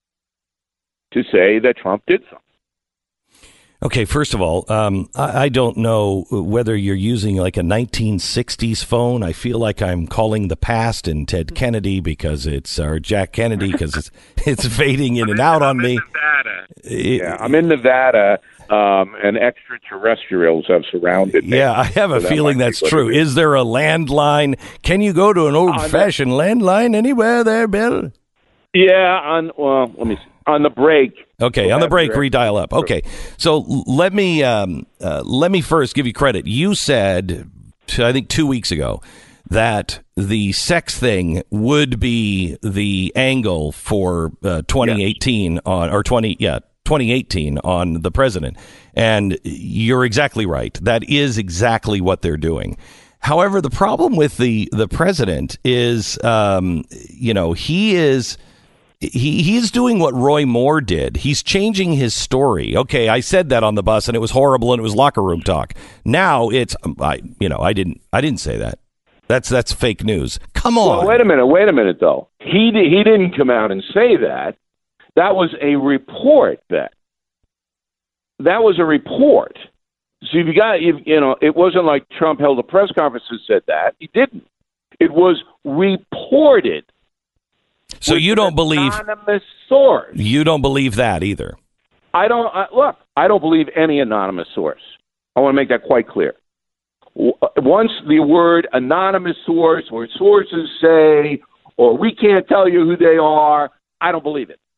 to say that Trump did something. Okay, first of all, um, I, I don't know whether you're using like a nineteen sixties phone. I feel like I'm calling the past in Ted Kennedy because it's, or Jack Kennedy because it's it's fading in and out on I'm me. In Nevada. It, yeah, I'm in Nevada, um, and extraterrestrials have surrounded me. Yeah, I have a so feeling that that's true. Is there a landline? Can you go to an old-fashioned landline anywhere there, Bill? Yeah, on well, let me see. On the break. Okay, on the break, redial up. Okay, so let me um, uh, let me first give you credit. You said, I think two weeks ago, that the sex thing would be the angle for uh, twenty eighteen yes. on or twenty yeah twenty eighteen on the president, and you're exactly right. That is exactly what they're doing. However, the problem with the the president is, um, you know, he is. He he's doing what Roy Moore did. He's changing his story. Okay, I said that on the bus, and it was horrible, and it was locker room talk. Now it's, I you know, I didn't I didn't say that. That's that's fake news. Come on. Well, wait a minute. Wait a minute, though. He he didn't come out and say that. That was a report. That that was a report. So you got you, you know, it wasn't like Trump held a press conference and said that. He didn't. It was reported. So you don't believe anonymous source. You don't believe that either. I don't uh, look. I don't believe any anonymous source. I want to make that quite clear. Once the word anonymous source or sources say, or we can't tell you who they are, I don't believe it,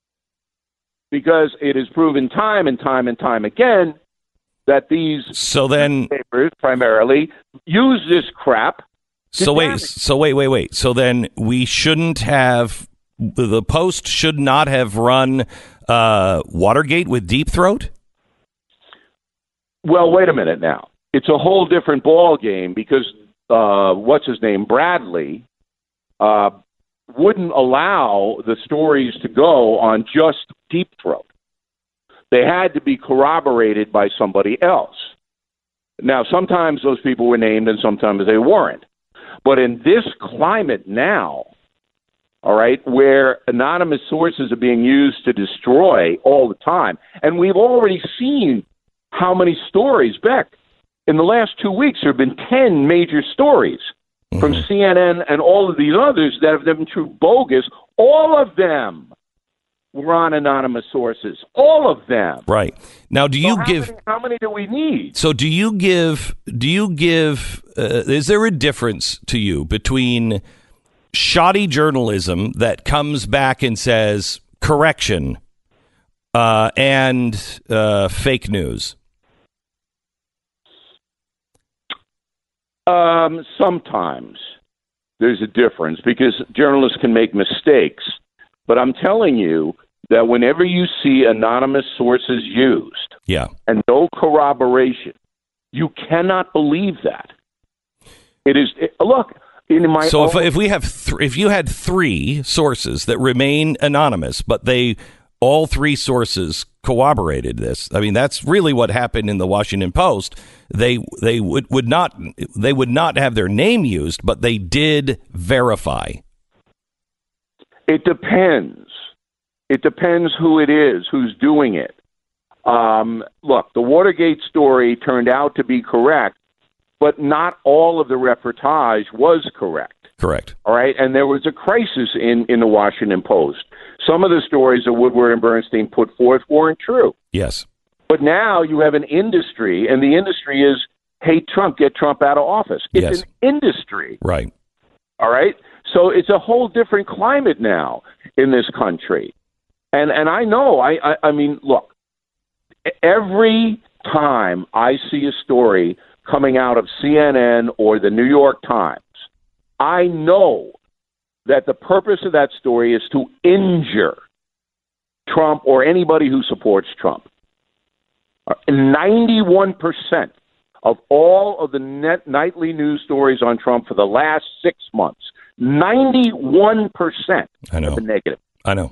because it is proven time and time and time again that these so then papers primarily use this crap. So wait, so wait, wait, wait. So then we shouldn't have, the Post should not have run uh, Watergate with Deep Throat? Well, wait a minute now. It's a whole different ball game, because uh, what's his name, Bradley, uh, wouldn't allow the stories to go on just Deep Throat. They had to be corroborated by somebody else. Now, sometimes those people were named and sometimes they weren't. But in this climate now, all right, where anonymous sources are being used to destroy all the time, and we've already seen how many stories, Beck, in the last two weeks there have been ten major stories mm-hmm. from C N N and all of these others that have been true bogus. All of them were on anonymous sources. All of them. Right. Now, do you so how give... Many, how many do we need? So do you give... Do you give... Uh, is there a difference to you between shoddy journalism that comes back and says, correction, uh, and uh, fake news? Um, sometimes there's a difference, because journalists can make mistakes. But I'm telling you that whenever you see anonymous sources used yeah. and no corroboration, you cannot believe that. It is it, look in my. So own, if if we have th- if you had three sources that remain anonymous, but they all three sources corroborated this, I mean, that's really what happened in the Washington Post. They they would, would not they would not have their name used, but they did verify. It depends. It depends who it is, who's doing it. Um, look, the Watergate story turned out to be correct, but not all of the reportage was correct. Correct. All right, and there was a crisis in, in the Washington Post. Some of the stories that Woodward and Bernstein put forth weren't true. Yes. But now you have an industry, and the industry is hate Trump, get Trump out of office. It's Yes. an industry. Right. All right? So it's a whole different climate now in this country. And and I know, I, I, I mean, look, every time I see a story coming out of C N N or the New York Times, I know that the purpose of that story is to injure Trump or anybody who supports Trump. ninety-one percent of all of the net nightly news stories on Trump for the last six months, ninety-one percent I know. have been negative. I know.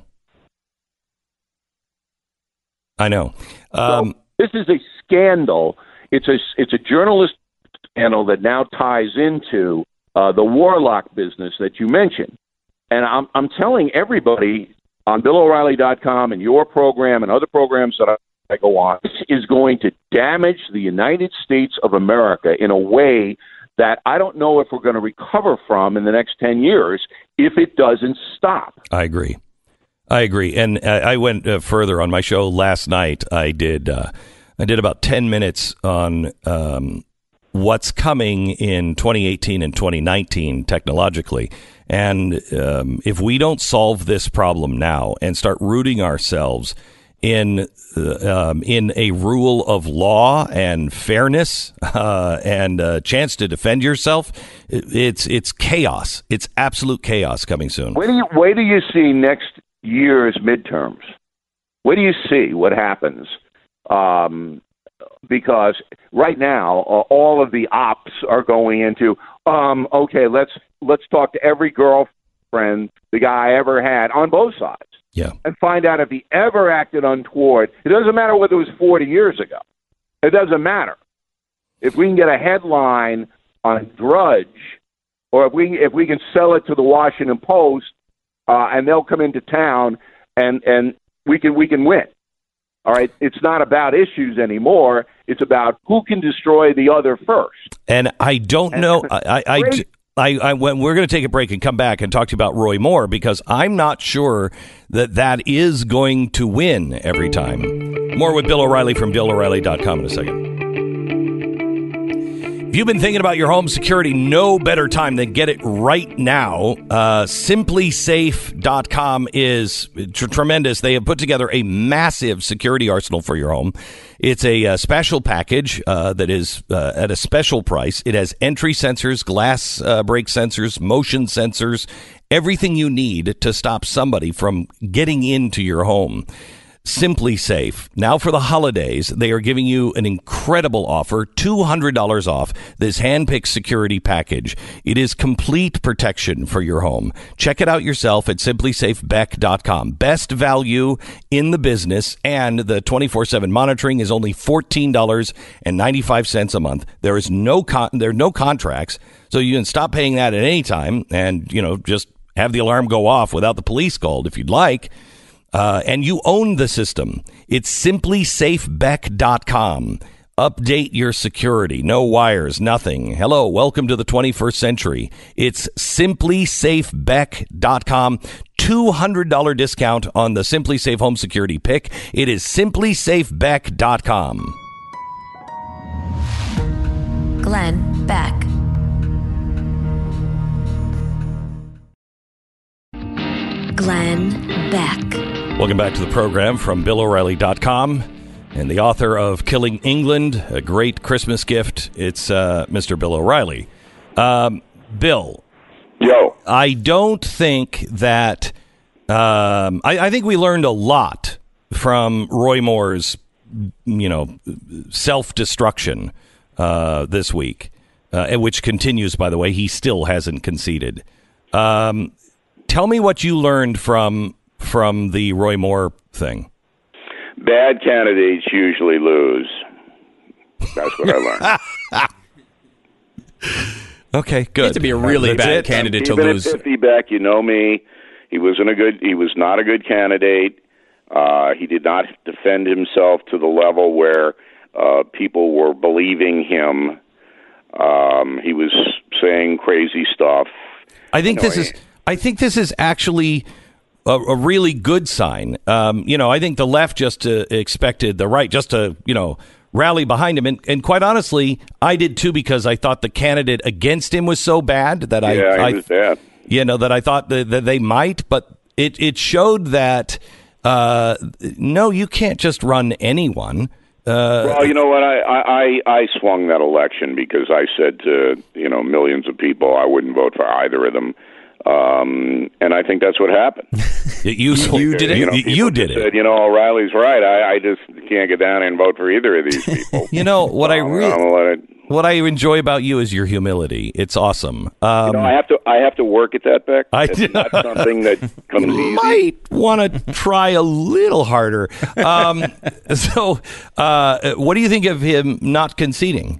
I know. Um, so this is a scandal. It's a it's a journalist scandal that now ties into uh, the Warlock business that you mentioned. And I'm I'm telling everybody on Bill O'Reilly dot com and your program and other programs that I, I go on, this is going to damage the United States of America in a way that I don't know if we're going to recover from in the next ten years if it doesn't stop. I agree. I agree. And uh, I went uh, further on my show last night. I did uh, I did about ten minutes on um, what's coming in twenty eighteen and twenty nineteen technologically. And um, if we don't solve this problem now and start rooting ourselves in uh, um, in a rule of law and fairness uh, and a chance to defend yourself, it's it's chaos. It's absolute chaos coming soon. Where do you where do you see next year's midterms? Where do you see what happens? Um, because right now, uh, all of the ops are going into, um, okay, let's let's talk to every girlfriend the guy ever had on both sides. Yeah. And find out if he ever acted untoward. It doesn't matter whether it was forty years ago. It doesn't matter. If we can get a headline on Drudge, or if we if we can sell it to the Washington Post, uh, and they'll come into town, and, and we can we can win. All right. It's not about issues anymore. It's about who can destroy the other first. And I don't know. I, I, I, I, I when we're going to take a break and come back and talk to you about Roy Moore, because I'm not sure that that is going to win every time. More with Bill O'Reilly from Bill O'Reilly dot com in a second. If you've been thinking about your home security, no better time than get it right now. Uh, Simply Safe dot com is tr- tremendous. They have put together a massive security arsenal for your home. It's a, uh special package uh, that is uh, at a special price. It has entry sensors, glass uh, break sensors, motion sensors, everything you need to stop somebody from getting into your home. Simply Safe. Now for the holidays, they are giving you an incredible offer, two hundred dollars off this hand-picked security package. It is complete protection for your home. Check it out yourself at simply safe beck dot com. Best value in the business, and the twenty-four seven monitoring is only fourteen dollars and ninety-five cents a month. There is no con- there are no contracts, so you can stop paying that at any time and, you know, just have the alarm go off without the police called if you'd like. Uh, and you own the system. It's simply safe beck dot com. Update your security. No wires, nothing. Hello, welcome to the twenty-first century. It's simply safe beck dot com. two hundred dollars discount on the Simply Safe Home Security pick. It is simply safe beck dot com. Glenn Beck. Glenn Beck. Welcome back to the program from Bill O'Reilly dot com, and the author of Killing England, a great Christmas gift. It's uh, Mister Bill O'Reilly. Um, Bill. Yo. I don't think that um, I, I think we learned a lot from Roy Moore's, you know, self-destruction uh, this week, uh, which continues, by the way. He still hasn't conceded. Um, tell me what you learned from from the Roy Moore thing. Bad candidates usually lose. That's what I learned. Okay, good. You have to be a really That's bad it. candidate to Even lose. at fifty Beck, you know me. He wasn't a good. He was not a good candidate. Uh, he did not defend himself to the level where uh, people were believing him. Um, he was saying crazy stuff. I think you know, this is. I think this is actually a, a really good sign. Um, you know, I think the left just uh, expected the right just to, you know, rally behind him, and, and quite honestly, I did too, because I thought the candidate against him was so bad that I, yeah, I he was bad. you know, that I thought that, that they might, but it it showed that uh, no, you can't just run anyone. Uh, well, you know what? I, I, I swung that election because I said to, you know, millions of people I wouldn't vote for either of them. Um, and I think that's what happened. you, you did it. You, know, you, you did said, it. You know, O'Reilly's right. I, I just can't get down and vote for either of these people. You know what I um, really, what I enjoy about you is your humility. It's awesome. Um, you know, I have to, I have to work at that, Beck. I, it's not something that comes you easy. Might want to try a little harder. Um, so, uh, what do you think of him not conceding?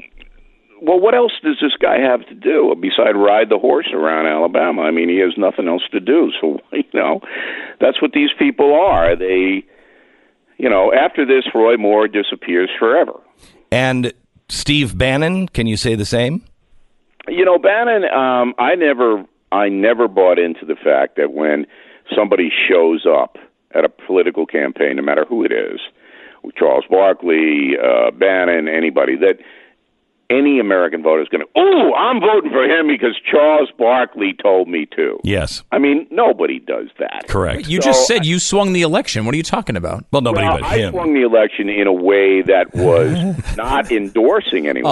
Well, what else does this guy have to do besides ride the horse around Alabama? I mean, he has nothing else to do. So, you know, that's what these people are. They, you know, after this, Roy Moore disappears forever. And Steve Bannon, can you say the same? You know, Bannon, um, I never, I never bought into the fact that when somebody shows up at a political campaign, no matter who it is, Charles Barkley, uh, Bannon, anybody, that any American voter is going to, oh, I'm voting for him because Charles Barkley told me to. Yes. I mean, nobody does that. Correct. You So, just said you swung the election. What are you talking about? Well, nobody well, but I him. swung the election in a way that was not endorsing anyone.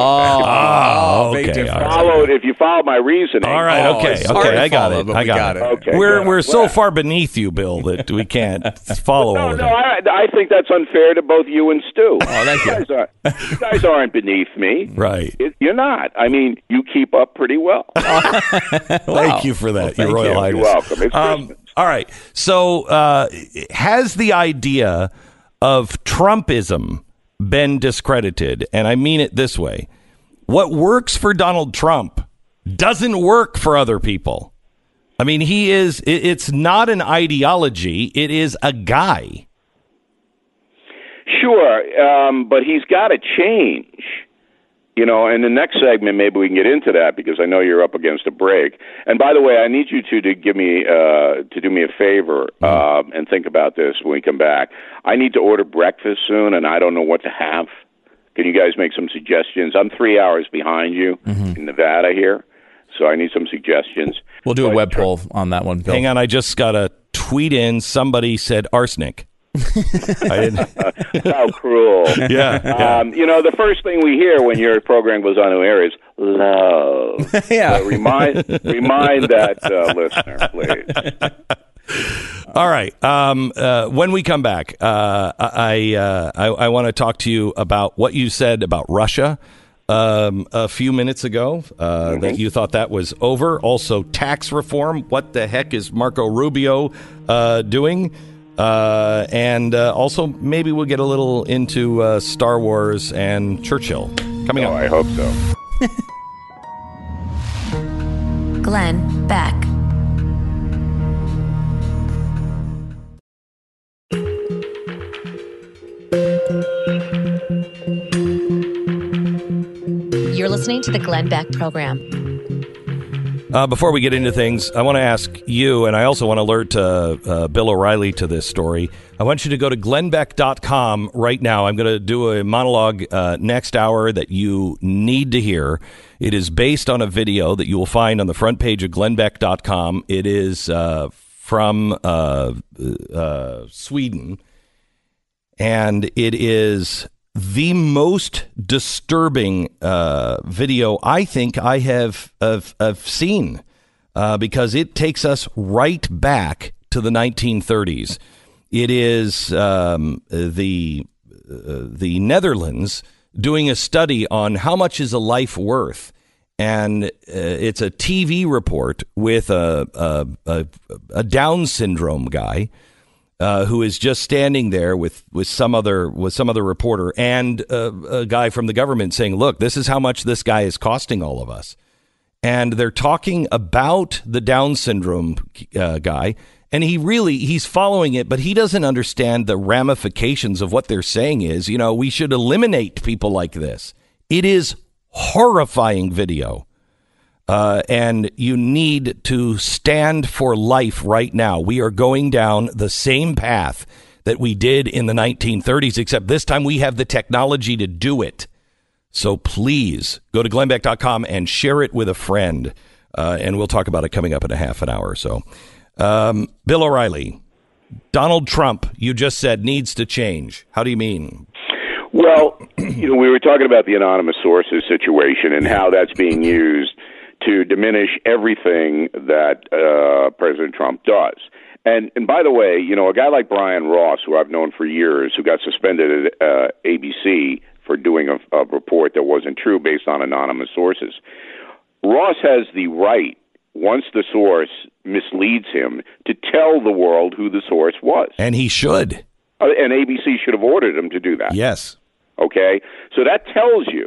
Oh, big okay. difference. All right. Followed, if you follow my reasoning. All right. Oh, Okay. it's hard Okay. to I got follow, it. but I we got, got it. it. Okay, we're good. we're so Well, far beneath you, Bill, that we can't follow all No, of no, it. I, I think that's unfair to both you and Stu. Oh, thank you. guys aren't, you guys aren't beneath me. Right. It, you're not. I mean, you keep up pretty well. Thank you for that, Well, Your thank Royal you. Highness. You're welcome. It's Um, Christmas. all right. So, uh, has the idea of Trumpism been discredited? And I mean it this way. What works for Donald Trump doesn't work for other people. I mean, he is, it, it's not an ideology. It is a guy. Sure, um, but he's got to change. You know, in the next segment, maybe we can get into that because I know you're up against a break. And by the way, I need you two to give me uh, to do me a favor um, and think about this when we come back. I need to order breakfast soon, and I don't know what to have. Can you guys make some suggestions? I'm three hours behind you Mm-hmm. in Nevada here, so I need some suggestions. We'll do a But- web poll on that one, Bill. Hang on. I just got a tweet in. Somebody said arsenic. I didn't. How cruel. Yeah. yeah. Um, you know, the first thing we hear when your program goes on the air is love. Yeah. So remind remind that uh, listener, please. All right. Um, uh, when we come back, uh, I uh, I, I want to talk to you about what you said about Russia um, a few minutes ago, uh, mm-hmm. that you thought that was over. Also, tax reform. What the heck is Marco Rubio uh, doing? Uh, and uh, also, maybe we'll get a little into uh, Star Wars and Churchill coming Oh, up. I hope so. Glenn Beck. You're listening to the Glenn Beck Program. Uh, before we get into things, I want to ask you, and I also want to alert uh, uh, Bill O'Reilly to this story. I want you to go to glenn beck dot com right now. I'm going to do a monologue uh, next hour that you need to hear. It is based on a video that you will find on the front page of glenn beck dot com. It is uh, from uh, uh, Sweden, and it is the most disturbing uh, video I think I have have, have seen uh, because it takes us right back to the nineteen thirties. It is um, the uh, the Netherlands doing a study on how much is a life worth, and uh, it's a T V report with a a, a, a Down syndrome guy. Uh, who is just standing there with, with some other with some other reporter and uh, a guy from the government saying, look, this is how much this guy is costing all of us. And they're talking about the Down syndrome uh, guy And he really, he's following it, but he doesn't understand the ramifications of what they're saying is, you know, we should eliminate people like this. It is horrifying video. Uh, and you need to stand for life right now. We are going down the same path that we did in the nineteen thirties, except this time we have the technology to do it. So please go to Glenn Beck dot com and share it with a friend. Uh, and we'll talk about it coming up in a half an hour or so. Um, Bill O'Reilly, Donald Trump, you just said, needs to change. How do you mean? Well, you know, we were talking about the anonymous sources situation and how that's being used to diminish everything that uh, President Trump does. And and by the way, you know, a guy like Brian Ross, who I've known for years, who got suspended at uh, A B C for doing a, a report that wasn't true based on anonymous sources, Ross has the right, once the source misleads him, to tell the world who the source was. And he should. Uh, and A B C should have ordered him to do that. Yes. Okay? So that tells you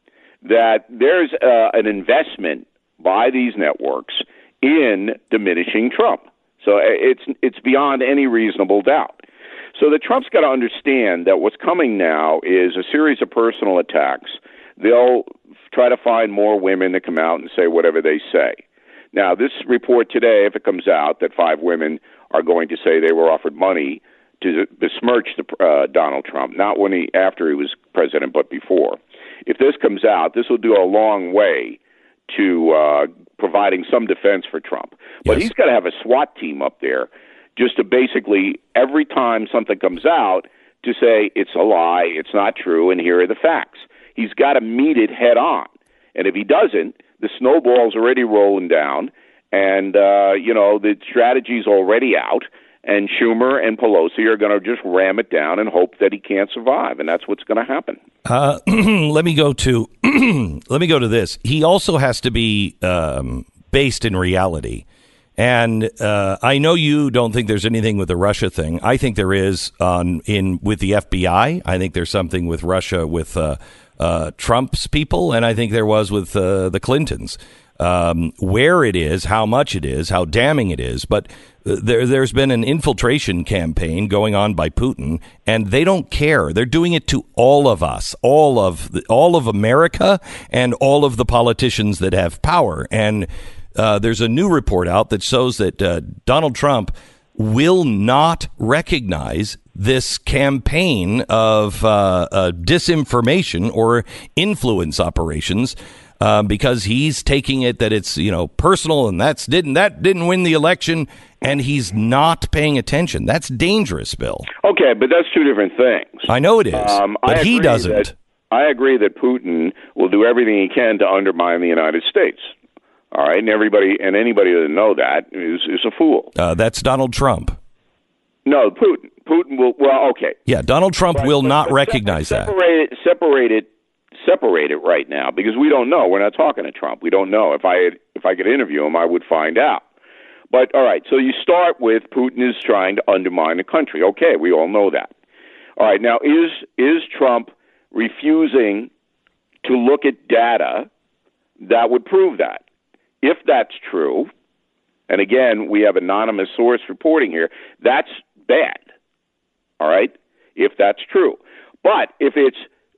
that there's uh, an investment by these networks in diminishing Trump. So it's it's beyond any reasonable doubt. So the Trump's got to understand that what's coming now is a series of personal attacks. They'll try to find more women that come out and say whatever they say. Now, this report today, if it comes out that five women are going to say they were offered money to besmirch the, uh, Donald Trump, not when he after he was president, but before. If this comes out, this will do a long way to uh, providing some defense for Trump. But Yes. he's got to have a SWAT team up there just to basically, every time something comes out, to say it's a lie, it's not true, and here are the facts. He's got to meet it head on. And if he doesn't, the snowball's already rolling down, and, uh, you know, the strategy's already out, and Schumer and Pelosi are going to just ram it down and hope that he can't survive, and that's what's going to happen. Uh, let me go to let me go to this. He also has to be um, based in reality. And uh, I know you don't think there's anything with the Russia thing. I think there is on in with the F B I. I think there's something with Russia with uh, uh, Trump's people, and I think there was with uh, the Clintons. Um, where it is, how much it is, how damning it is, but there, there's been an infiltration campaign going on by Putin, and they don't care. They're doing it to all of us, all of the, all of America, and all of the politicians that have power. And uh, there's a new report out that shows that uh, Donald Trump will not recognize this campaign of uh, uh, disinformation or influence operations. Um, because he's taking it that it's, you know, personal, and that's didn't that didn't win the election, and he's not paying attention. That's dangerous, Bill. Okay, but that's two different things. I know it is, um, but I he agree doesn't. That, I agree that Putin will do everything he can to undermine the United States. All right, and everybody and anybody that doesn't know that is is a fool. Uh, that's Donald Trump. No, Putin. Putin will. Well, okay. Yeah, Donald Trump Right, will but- not but recognize separate, that. Separate it. Separate it. Separate it right now, because we don't know. We're not talking to Trump. We don't know. If I had, if I could interview him, I would find out. But all right, so you start with Putin is trying to undermine the country. Okay, we all know that. All right, now is is Trump refusing to look at data that would prove that? If that's true, and again, we have anonymous source reporting here, that's bad. All right, if that's true. But if it's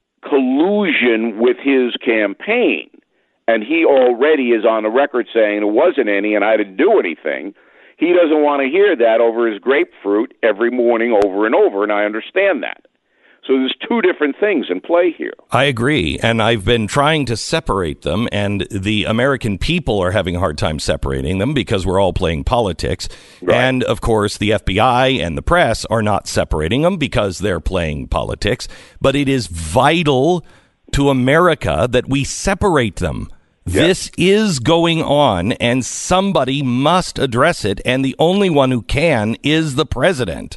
collusion with his campaign, and he already is on the record saying there wasn't any and I didn't do anything, he doesn't want to hear that over his grapefruit every morning over and over, and I understand that. So there's two different things in play here. I agree, and I've been trying to separate them, and the American people are having a hard time separating them because we're all playing politics. Right. And, of course, the F B I and the press are not separating them because they're playing politics. But it is vital to America that we separate them. Yes. This is going on, and somebody must address it, and the only one who can is the president.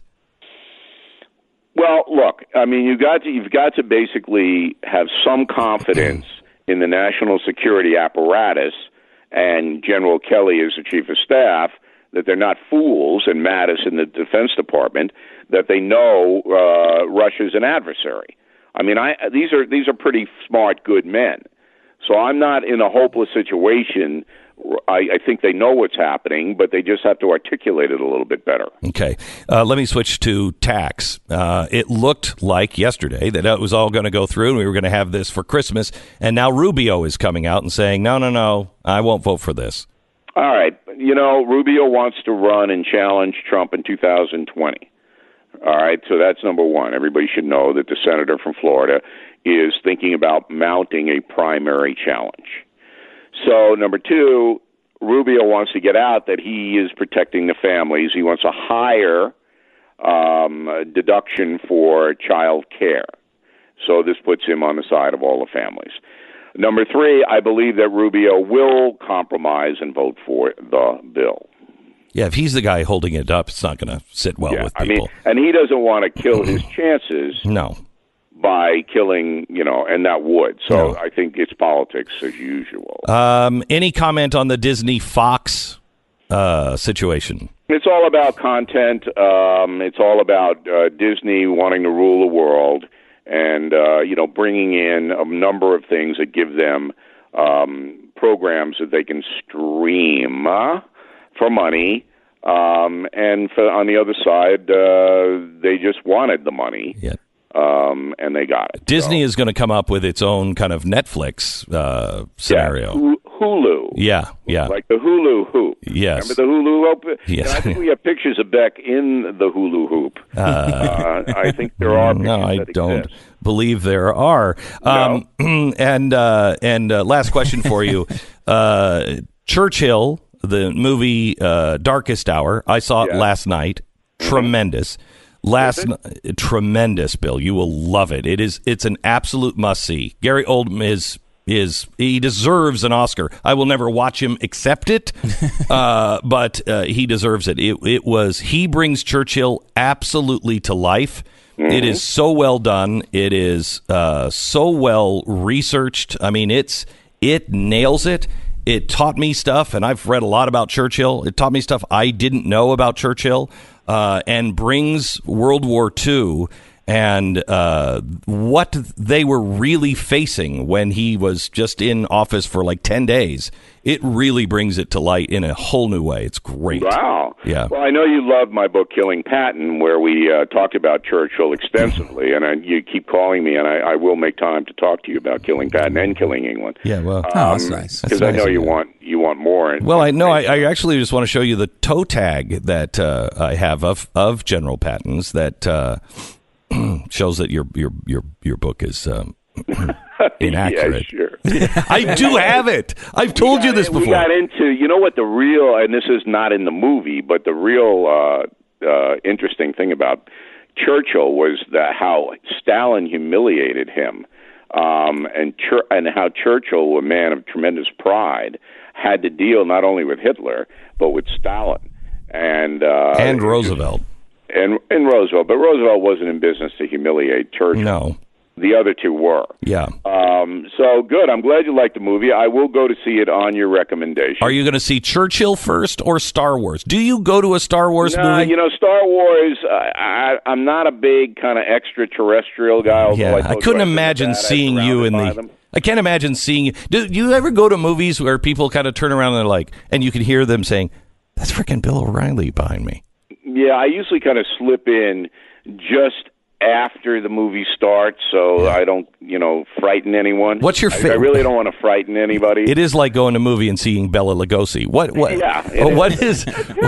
Well, look, I mean, you got to, you've got to basically have some confidence in the national security apparatus and General Kelly as the chief of staff that they're not fools, and Mattis in the Defense Department, that they know uh, Russia's an adversary. I mean, I, these are these are pretty smart, good men. So I'm not in a hopeless situation I, I think they know what's happening, but they just have to articulate it a little bit better. Okay. Uh, let me switch to tax. Uh, it looked like yesterday that it was all going to go through and we were going to have this for Christmas. And now Rubio is coming out and saying, no, no, no, I won't vote for this. All right. You know, Rubio wants to run and challenge Trump in two thousand twenty. All right. So that's number one. Everybody should know that the senator from Florida is thinking about mounting a primary challenge. So, number two, Rubio wants to get out that he is protecting the families. He wants a higher um, deduction for child care. So this puts him on the side of all the families. Number three, I believe that Rubio will compromise and vote for the bill. Yeah, if he's the guy holding it up, it's not going to sit well yeah, with people. I mean, and he doesn't want to kill his chances. No. By killing, you know, and that would. So no. I think it's politics as usual. Um, any comment on the Disney Fox uh, situation? It's all about content. Um, it's all about uh, Disney wanting to rule the world and, uh, you know, bringing in a number of things that give them um, programs that they can stream uh, for money. Um, and for, on the other side, uh, they just wanted the money. Yeah. Um, and they got it. Disney so. is going to come up with its own kind of Netflix uh, scenario. Yeah, Hulu. Yeah, yeah. Like the Hulu hoop. Yes. Remember the Hulu hoop? Yes. And I think we have pictures of Beck in the Hulu hoop. Uh, uh, I think there are pictures No, I that don't exist. believe there are. Um, no. And, uh, and uh, last question for you. uh, Churchill, the movie uh, Darkest Hour, I saw it Yeah. last night. Tremendous. Last n- tremendous, Bill. You will love it. It is. It's an absolute must see. Gary Oldman is is he deserves an Oscar. I will never watch him accept it, uh, but uh, he deserves it. It it was. He brings Churchill absolutely to life. Mm-hmm. It is so well done. It is uh, so well researched. I mean, it's it nails it. It taught me stuff, and I've read a lot about Churchill. It taught me stuff I didn't know about Churchill, uh, and brings World War Two and uh, what they were really facing when he was just in office for like ten days. It really brings it to light in a whole new way. It's great. Wow. Yeah. Well, I know you love my book, Killing Patton, where we uh, talked about Churchill extensively, and I, you keep calling me, and I, I will make time to talk to you about Killing Patton and Killing England. Yeah, well, um, oh, that's nice. Because That's I know nice. you want you want more. And, Well, I know. I, I actually just want to show you the toe tag that uh, I have of of General Patton's that uh, shows that your your your your book is um, inaccurate. Yeah, sure. I do have it. I've told you this We before. got into, you know what, the real, and this is not in the movie, but the real uh, uh, interesting thing about Churchill was that how Stalin humiliated him, um, and Chur- and how Churchill, a man of tremendous pride, had to deal not only with Hitler but with Stalin and uh, and Roosevelt. and and Roosevelt. But Roosevelt wasn't in business to humiliate Churchill. No. The other two were. Yeah. Um, so good. I'm glad you liked the movie. I will go to see it on your recommendation. Are you going to see Churchill first or Star Wars? Do you go to a Star Wars no, movie? you know, Star Wars, uh, I, I'm not a big kind of extraterrestrial guy. although Yeah, I, I told couldn't you I imagine did that. I'm seeing you in surrounded the. by them. I can't imagine seeing you. Do you ever go to movies where people kind of turn around and they're like, and you can hear them saying, "That's freaking Bill O'Reilly behind me." Yeah, I usually kind of slip in just after the movie starts, so Yeah. I don't, you know, frighten anyone. What's your I- I favorite- really don't want to frighten anybody. It is like going to a movie and seeing Bela Lugosi. What? What? Yeah, it oh, is. what is?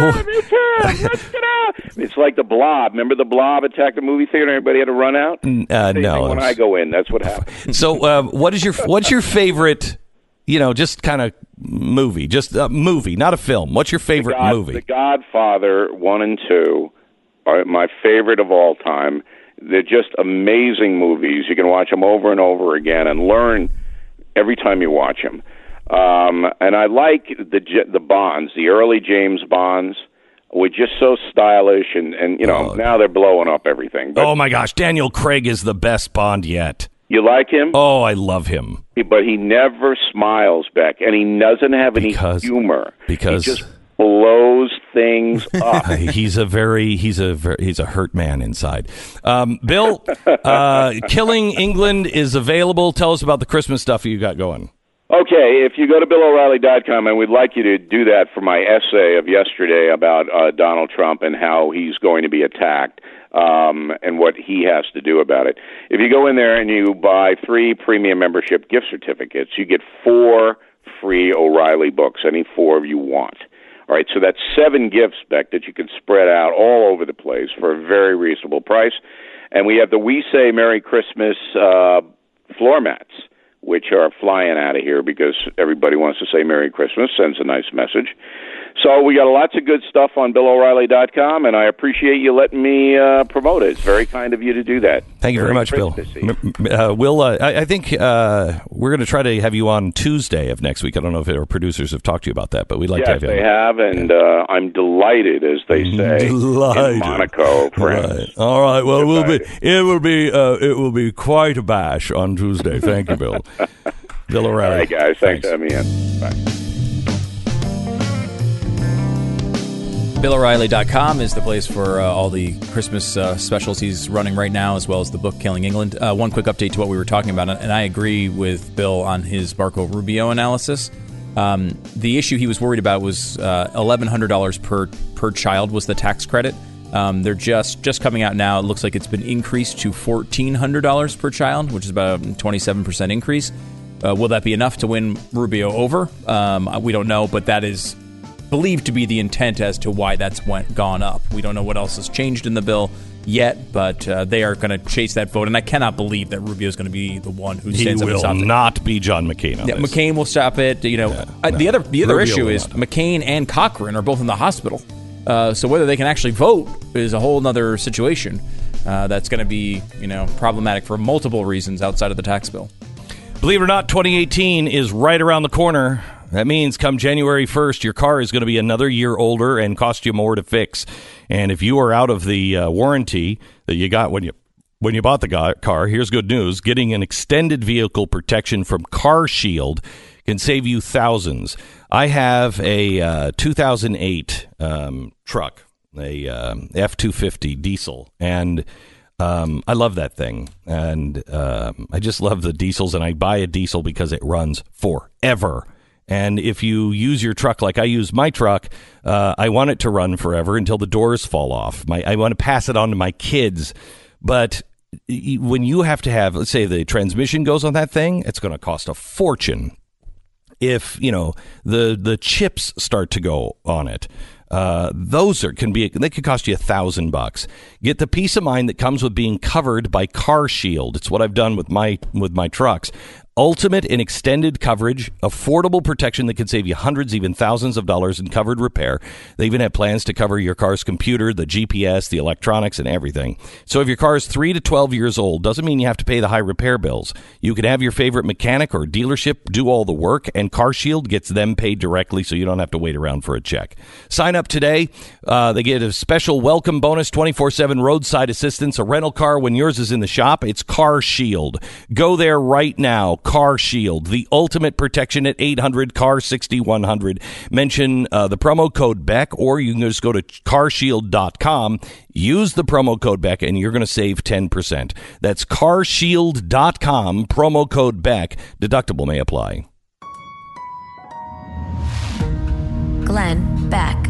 It's like the Blob. Remember the Blob attacked the movie theater? Everybody had to run out. uh, Same no. thing when I go in, that's what happens. So, uh, what is your what's your favorite? You know, just kind of movie, just a movie, not a film. What's your favorite God, movie? The Godfather one and two are my favorite of all time. They're just amazing movies. You can watch them over and over again and learn every time you watch them. Um, and I like the the Bonds, the early James Bonds, were just so stylish, and, and you know, Oh. now they're blowing up everything. But Oh my gosh, Daniel Craig is the best Bond yet. you like him? Oh, I love him. But he never smiles back, and he doesn't have any Because- humor. because- he just blows things up. Uh, he's a very he's a very, he's a hurt man inside. Um, Bill, uh, Killing England is available. Tell us about the Christmas stuff you got going. Okay, if you go to Bill O'Reilly dot com, and we'd like you to do that for my essay of yesterday about uh, Donald Trump and how he's going to be attacked um, and what he has to do about it. If you go in there and you buy three premium membership gift certificates, you get four free O'Reilly books, any four you want. All right, so that's seven gifts, Beck, that you can spread out all over the place for a very reasonable price. And we have the We Say Merry Christmas uh, floor mats, which are flying out of here because everybody wants to say Merry Christmas, sends a nice message. So we got lots of good stuff on Bill O'Reilly dot com, and I appreciate you letting me uh, promote it. It's very kind of you to do that. Thank you very, very much, Bill. Uh, Will, uh, I, I think uh, we're going to try to have you on Tuesday of next week. I don't know if our producers have talked to you about that, but we'd like yes, to have you on. Yes, they have, and uh, I'm delighted, as they say, delighted. in Monaco, France. Right. All right. Well, it will be it will be uh, it will be quite a bash on Tuesday. Thank you, Bill. Bill O'Reilly. All right, guys. Thanks, Thanks. for having me in. Bye. Bill O'Reilly dot com is the place for uh, all the Christmas uh, specials he's running right now, as well as the book Killing England. Uh, one quick update to what we were talking about, and I agree with Bill on his Marco Rubio analysis. Um, the issue he was worried about was uh, eleven hundred dollars per per child was the tax credit. Um, they're just just coming out now. It looks like it's been increased to fourteen hundred dollars per child, which is about a twenty-seven percent increase. Uh, will that be enough to win Rubio over? Um, we don't know, but that is believed to be the intent as to why that's went gone up. We don't know what else has changed in the bill yet, but uh, they are going to chase that vote, and I cannot believe that Rubio is going to be the one who stands he up and stops it. He will not be John McCain on yeah, this. McCain will stop it. You know, yeah, uh, no. the other the other Rubio issue is McCain and Cochran are both in the hospital, uh, so whether they can actually vote is a whole other situation. Uh, that's going to be you know problematic for multiple reasons outside of the tax bill. Believe it or not, twenty eighteen is right around the corner. That means come January first, your car is going to be another year older and cost you more to fix. And if you are out of the uh, warranty that you got when you when you bought the car, here's good news. Getting an extended vehicle protection from Car Shield can save you thousands. I have a uh, two thousand eight um, truck, a um, F two fifty diesel, and Um, I love that thing, and um, I just love the diesels, and I buy a diesel because it runs forever. And if you use your truck like I use my truck, uh, I want it to run forever until the doors fall off. My, I want to pass it on to my kids. But when you have to have, let's say the transmission goes on that thing, it's going to cost a fortune. If, you know, the, the chips start to go on it, Uh, those are can be they could cost you a thousand bucks. Get the peace of mind that comes with being covered by Car Shield. It's what I've done with my with my trucks. Ultimate and extended coverage, affordable protection that can save you hundreds, even thousands of dollars in covered repair. They even have plans to cover your car's computer, the G P S, the electronics, and everything. So if your car is three to twelve years old, doesn't mean you have to pay the high repair bills. You can have your favorite mechanic or dealership do all the work, and Car Shield gets them paid directly, so you don't have to wait around for a check. Sign up today. Uh, they get a special welcome bonus, twenty-four seven roadside assistance, a rental car when yours is in the shop. It's Car Shield. Go there right now. Car Shield, the ultimate protection at eight hundred C A R sixty-one hundred. Mention uh, the promo code Beck, or you can just go to car shield dot com, use the promo code Beck, and you're going to save ten percent. That's car shield dot com, promo code Beck. Deductible may apply. Glenn Beck.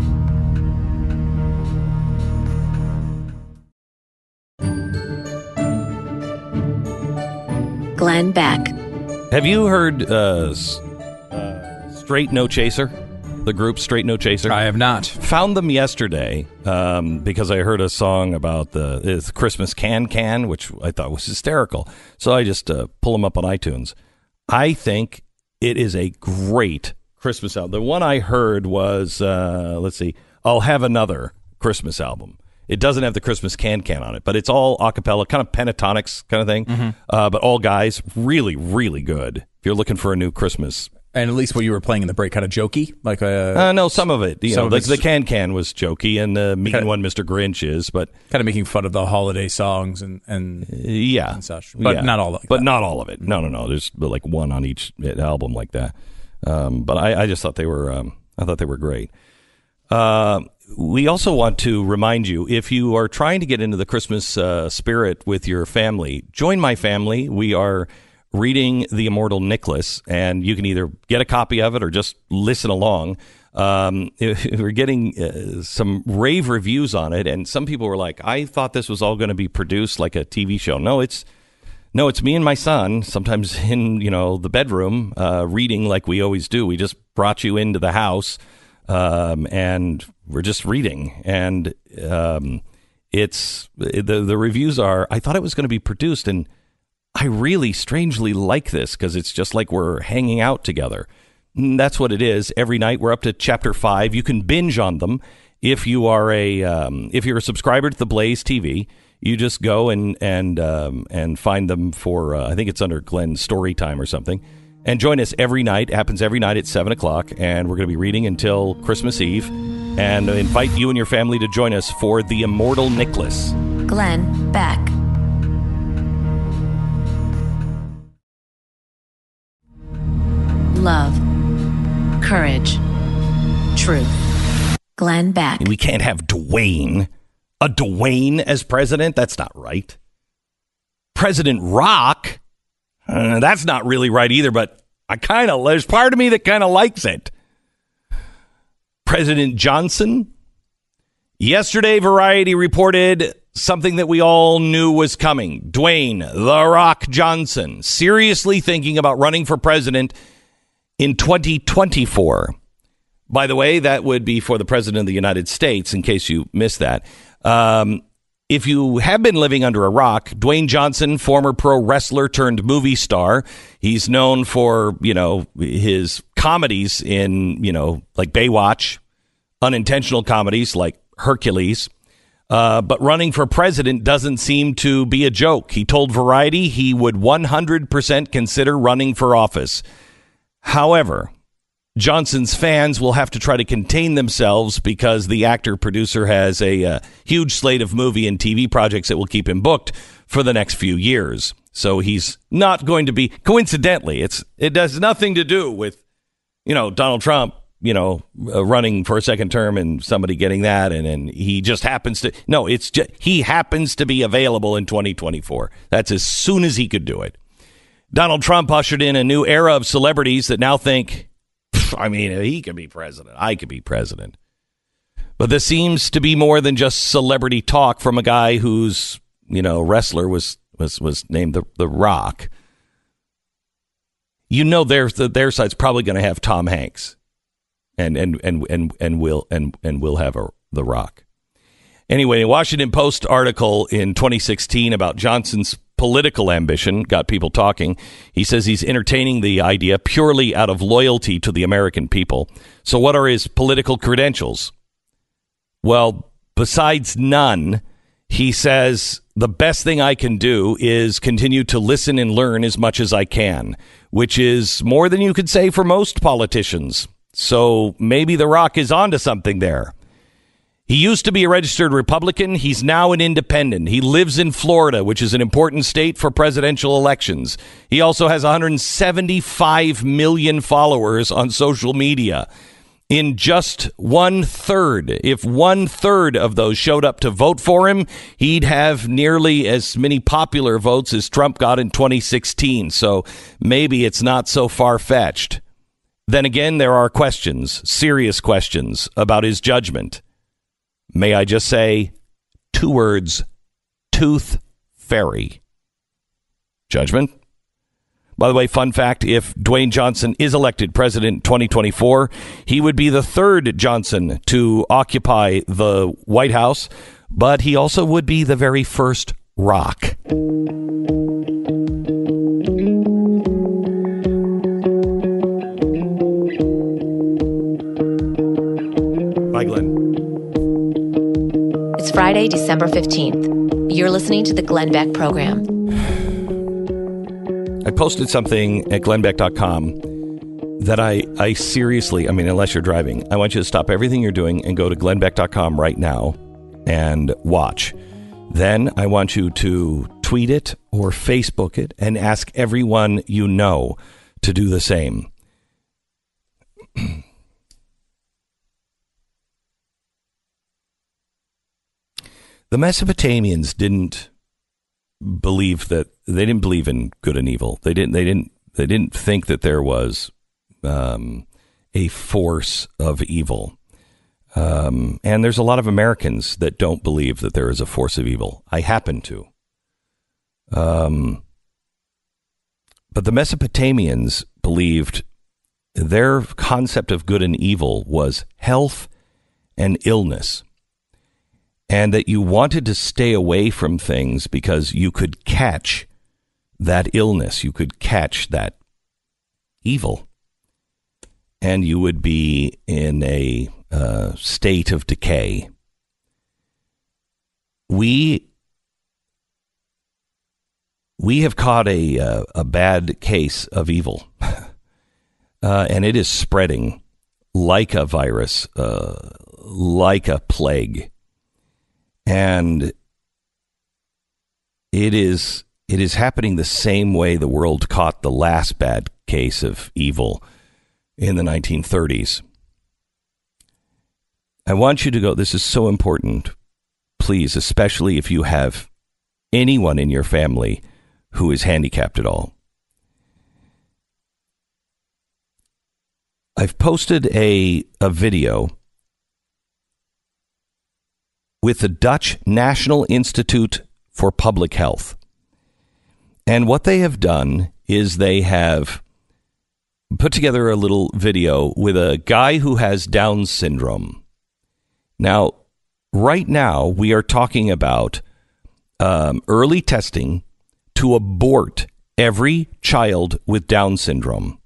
Glenn Beck. Have you heard uh, uh, Straight No Chaser? The group Straight No Chaser? I have not. Found them yesterday um, because I heard a song about the it's Christmas Can Can, which I thought was hysterical. So I just uh, pull them up on iTunes. I think it is a great Christmas album. The one I heard was, uh, let's see, I'll Have Another Christmas album. It doesn't have the Christmas Can Can on it, but it's all a cappella, kind of pentatonics kind of thing. Mm-hmm. Uh, but all guys, really, really good. If you're looking for a new Christmas. And at least what you were playing in the break, kind of jokey? like a, uh, No, some of it. You know, the, the Can Can was jokey, and the Mean One Mister Grinch is, but kind of making fun of the holiday songs and, and, yeah, and such. But yeah. not all of it. But that. not all of it. No, no, no. There's like one on each album like that. Um, but I, I just thought they were, um, I thought they were great. Uh, we also want to remind you, if you are trying to get into the Christmas uh, spirit with your family, join my family. We are reading The Immortal Nicholas, and you can either get a copy of it or just listen along. Um, we're getting uh, some rave reviews on it, and some people were like, I thought this was all going to be produced like a T V show. No, it's no, it's me and my son, sometimes in, you know, the bedroom, uh, reading like we always do. We just brought you into the house, um, and we're just reading. And um, it's the the reviews are, I thought it was going to be produced, and I really strangely like this because it's just like we're hanging out together. And that's what it is. Every night we're up to chapter five. You can binge on them if you are a um, if you're a subscriber to the Blaze T V. You just go and and um, and find them for uh, I think it's under Glenn's Story Time or something, and join us every night. It happens every night at seven o'clock, and we're going to be reading until Christmas Eve. And I invite you and your family to join us for The Immortal Nicholas. Glenn Beck. Love, courage, truth. Glenn Beck. We can't have Dwayne. A Dwayne as president? That's not right. President Rock? Uh, that's not really right either, but I kind of, there's part of me that kind of likes it. President Johnson? Yesterday, Variety reported something that we all knew was coming. Dwayne The Rock Johnson seriously thinking about running for president in twenty twenty-four. By the way, that would be for the president of the United States, in case you missed that. Um, if you have been living under a rock, Dwayne Johnson, former pro wrestler turned movie star. He's known for, you know, his comedies in, you know, like Baywatch, unintentional comedies like Hercules. Uh, but running for president doesn't seem to be a joke. He told Variety he would one hundred percent consider running for office. However, Johnson's fans will have to try to contain themselves because the actor-producer has a uh, huge slate of movie and T V projects that will keep him booked for the next few years. So he's not going to be, coincidentally, it's it has nothing to do with, you know, Donald Trump, you know, uh, running for a second term and somebody getting that, and, and he just happens to, no, it's just, he happens to be available in twenty twenty-four. That's as soon as he could do it. Donald Trump ushered in a new era of celebrities that now think, I mean, he could be president. I could be president. But this seems to be more than just celebrity talk from a guy whose, you know, wrestler was was was named the the Rock. You know, their their side's probably going to have Tom Hanks, and and and and and will and and will have a, the Rock. Anyway, a Washington Post article in twenty sixteen about Johnson's political ambition got people talking. He says he's entertaining the idea purely out of loyalty to the American people. So what are his political credentials? Well, besides none, he says the best thing I can do is continue to listen and learn as much as I can, which is more than you could say for most politicians. So maybe The Rock is onto something there. He used to be a registered Republican. He's now an independent. He lives in Florida, which is an important state for presidential elections. He also has one hundred seventy-five million followers on social media. In just one third, if one third of those showed up to vote for him, he'd have nearly as many popular votes as Trump got in twenty sixteen. So maybe it's not so far-fetched. Then again, there are questions, serious questions about his judgment. May I just say two words, tooth fairy. Judgment? By the way, fun fact, if Dwayne Johnson is elected president in twenty twenty-four, he would be the third Johnson to occupy the White House, but he also would be the very first Rock. Bye, Glenn. It's Friday, December fifteenth. You're listening to the Glenn Beck Program. I posted something at glenn beck dot com that I, I seriously, I mean, unless you're driving, I want you to stop everything you're doing and go to glenn beck dot com right now and watch. Then I want you to tweet it or Facebook it and ask everyone you know to do the same. The Mesopotamians didn't believe that they didn't believe in good and evil. They didn't. They didn't. They didn't think that there was um, a force of evil. Um, and there's a lot of Americans that don't believe that there is a force of evil. I happen to. Um, but the Mesopotamians believed their concept of good and evil was health and illness, and that you wanted to stay away from things because you could catch that illness, you could catch that evil, and you would be in a uh, state of decay. We we have caught a uh, a bad case of evil, uh, and it is spreading like a virus, uh, like a plague, and it is it is happening the same way the world caught the last bad case of evil in the nineteen thirties. I want you to go. This is so important, please, especially if you have anyone in your family who is handicapped at all. I've posted a, a video with the Dutch National Institute for Public Health. And what they have done is they have put together a little video with a guy who has Down syndrome. Now, right now, we are talking about um, early testing to abort every child with Down syndrome.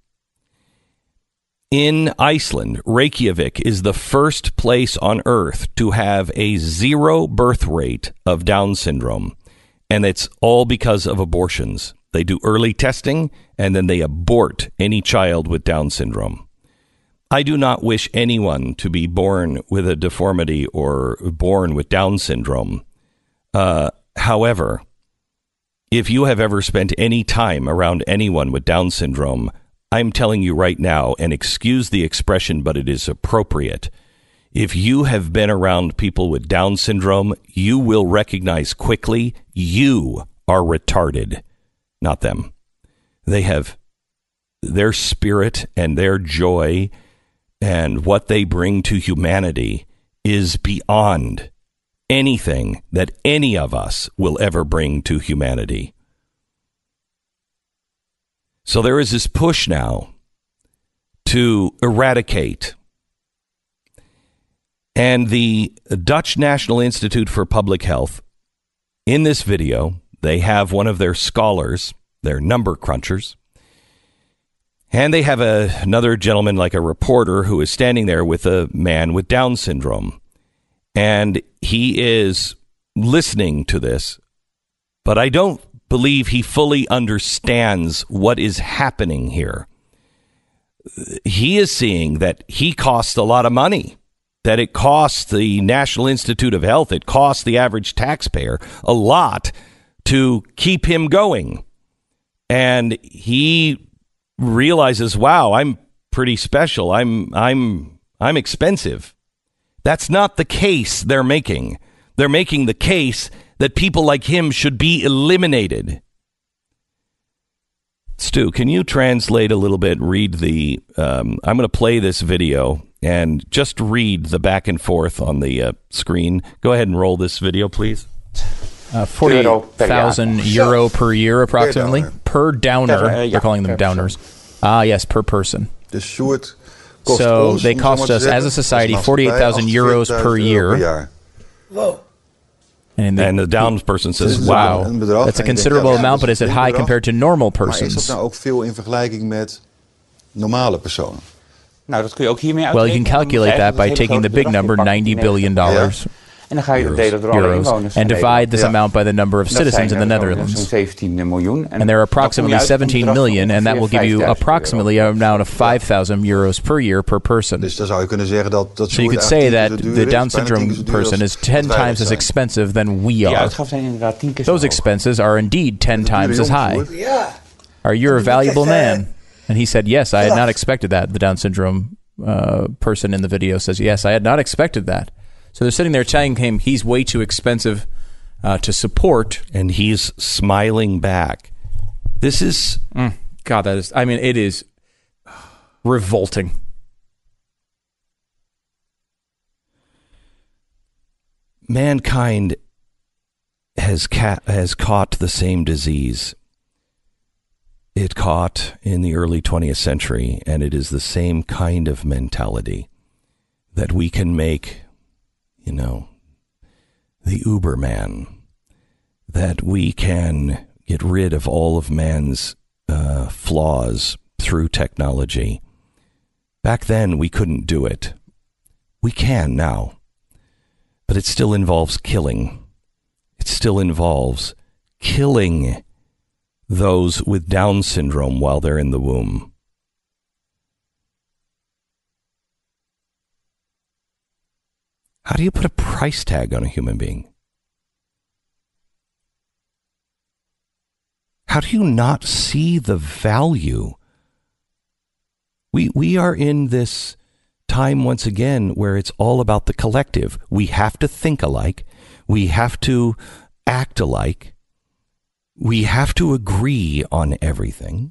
In Iceland, Reykjavik is the first place on earth to have a zero birth rate of Down syndrome. And it's all because of abortions. They do early testing and then they abort any child with Down syndrome. I do not wish anyone to be born with a deformity or born with Down syndrome. Uh, however, if you have ever spent any time around anyone with Down syndrome, I'm telling you right now, and excuse the expression, but it is appropriate. If you have been around people with Down syndrome, you will recognize quickly you are retarded, not them. They have their spirit and their joy and what they bring to humanity is beyond anything that any of us will ever bring to humanity. So there is this push now to eradicate. And the Dutch National Institute for Public Health, in this video, they have one of their scholars, their number crunchers, and they have a, another gentleman, like a reporter, who is standing there with a man with Down syndrome. And he is listening to this, but I don't believe he fully understands what is happening here. He is seeing that he costs a lot of money, that it costs the National Institute of Health, it costs the average taxpayer a lot to keep him going. And he realizes, wow, I'm pretty special. I'm I'm I'm expensive. That's not the case they're making. They're making the case that people like him should be eliminated. Stu, can you translate a little bit, read the, um, I'm going to play this video and just read the back and forth on the uh, screen. Go ahead and roll this video, please. Uh, forty-eight thousand euro per year, approximately, per downer. They're calling them downers. Ah, yes, per person. So they cost us, as a society, forty-eight thousand euros per year. Whoa. And the, and the Down person says, wow, that's a considerable amount, but is it high compared to normal persons? Well, you can calculate that by taking the big number, ninety billion dollars. Euros, and divide this amount by the number of citizens in the Netherlands. And there are approximately seventeen million, and that will give you approximately an amount of five thousand euros per year per person. So you could say that the Down syndrome person is ten times as expensive than we are. Those expenses are indeed ten times as high. Are you a valuable man? And he said, yes, I had not expected that. The Down syndrome uh, person in the video says, yes, I had not expected that. So they're sitting there telling him he's way too expensive uh, to support. And he's smiling back. This is... Mm, God, that is... I mean, it is revolting. Mankind has ca- has caught the same disease it caught in the early twentieth century, and it is the same kind of mentality that we can make, you know, the Uberman, that we can get rid of all of man's uh, flaws through technology. Back then, we couldn't do it. We can now. But it still involves killing. It still involves killing those with Down syndrome while they're in the womb. How do you put a price tag on a human being? How do you not see the value? We we are in this time once again where it's all about the collective. We have to think alike. We have to act alike. We have to agree on everything.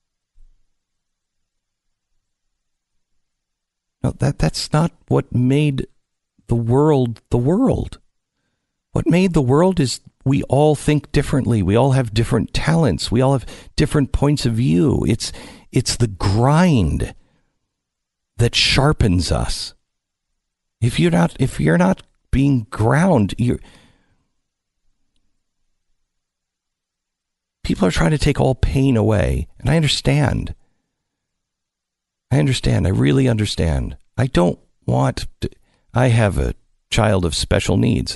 No, that that's not what made the world the world. What made the world is we all think differently. We all have different talents. We all have different points of view. It's it's the grind that sharpens us. If you're not if you're not being ground, you're people are trying to take all pain away, and I understand. I understand. I really understand. I don't want to, I have a child of special needs.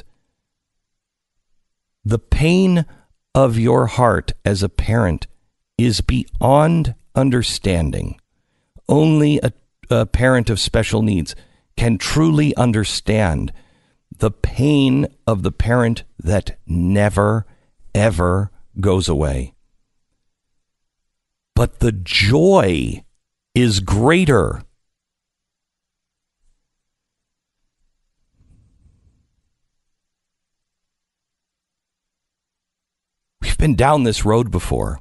The pain of your heart as a parent is beyond understanding. Only a, a parent of special needs can truly understand the pain of the parent that never, ever goes away. But the joy is greater. We've been down this road before.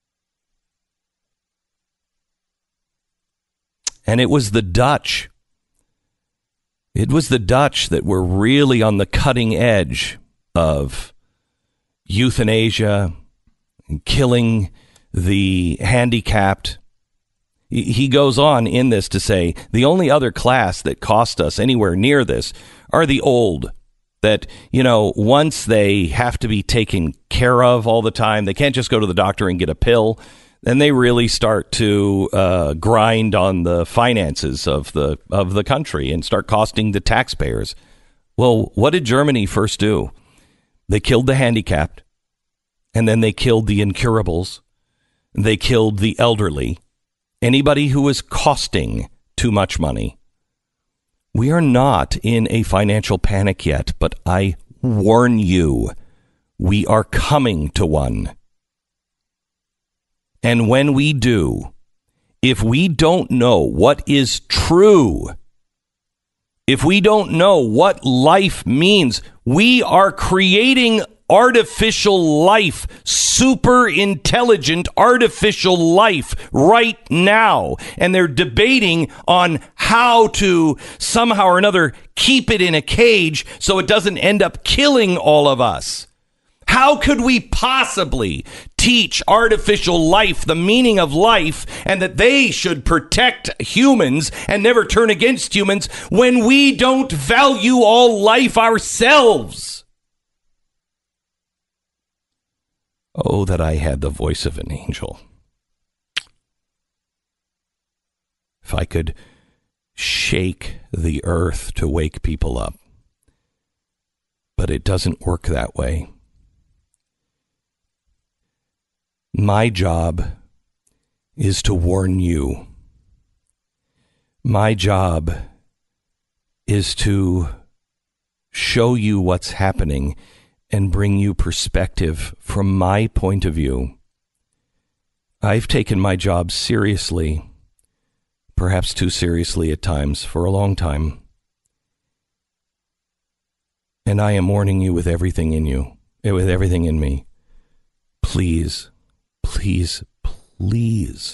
And it was the Dutch. It was the Dutch that were really on the cutting edge of euthanasia and killing the handicapped. He goes on in this to say, the only other class that cost us anywhere near this are the old. That, you know, once they have to be taken care of all the time, they can't just go to the doctor and get a pill. Then they really start to uh, grind on the finances of the of the country and start costing the taxpayers. Well, what did Germany first do? They killed the handicapped, and then they killed the incurables. They killed the elderly. Anybody who is costing too much money. We are not in a financial panic yet, but I warn you, we are coming to one. And when we do, if we don't know what is true, if we don't know what life means, we are creating artificial life, super intelligent artificial life right now. And they're debating on how to somehow or another keep it in a cage so it doesn't end up killing all of us. How could we possibly teach artificial life the meaning of life and that they should protect humans and never turn against humans when we don't value all life ourselves? Oh, that I had the voice of an angel. If I could shake the earth to wake people up. But it doesn't work that way. My job is to warn you. My job is to show you what's happening and bring you perspective from my point of view. I've taken my job seriously, perhaps too seriously at times, for a long time. And I am warning you with everything in you. with everything in me, please, please, please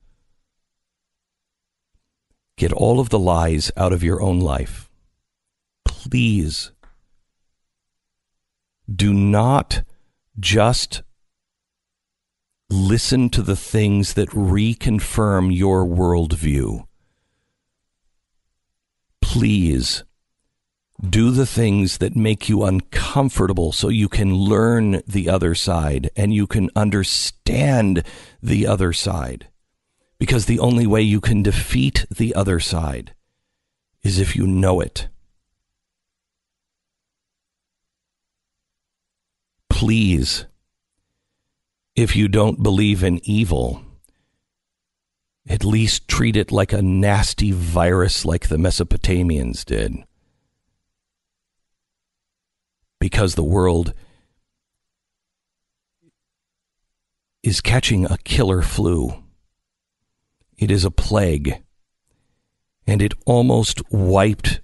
get all of the lies out of your own life. Please do not just listen to the things that reconfirm your worldview. Please do the things that make you uncomfortable so you can learn the other side and you can understand the other side. Because the only way you can defeat the other side is if you know it. Please, if you don't believe in evil, at least treat it like a nasty virus like the Mesopotamians did. Because the world is catching a killer flu. It is a plague, and it almost wiped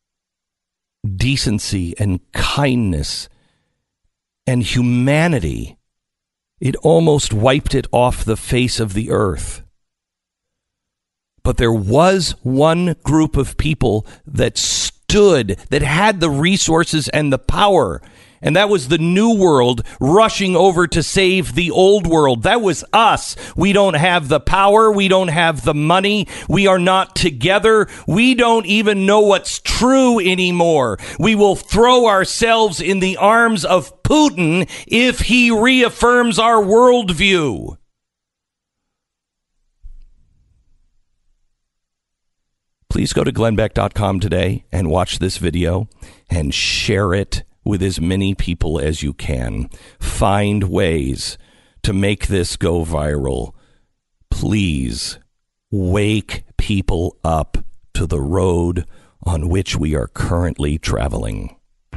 decency and kindness and humanity. It almost wiped it off the face of the earth. But there was one group of people that stood, that had the resources and the power, and that was the New World rushing over to save the Old World. That was us. We don't have the power. We don't have the money. We are not together. We don't even know what's true anymore. We will throw ourselves in the arms of Putin if he reaffirms our worldview. Please go to glenn beck dot com today and watch this video and share it with as many people as you can. Find ways to make this go viral. Please wake people up to the road on which we are currently traveling.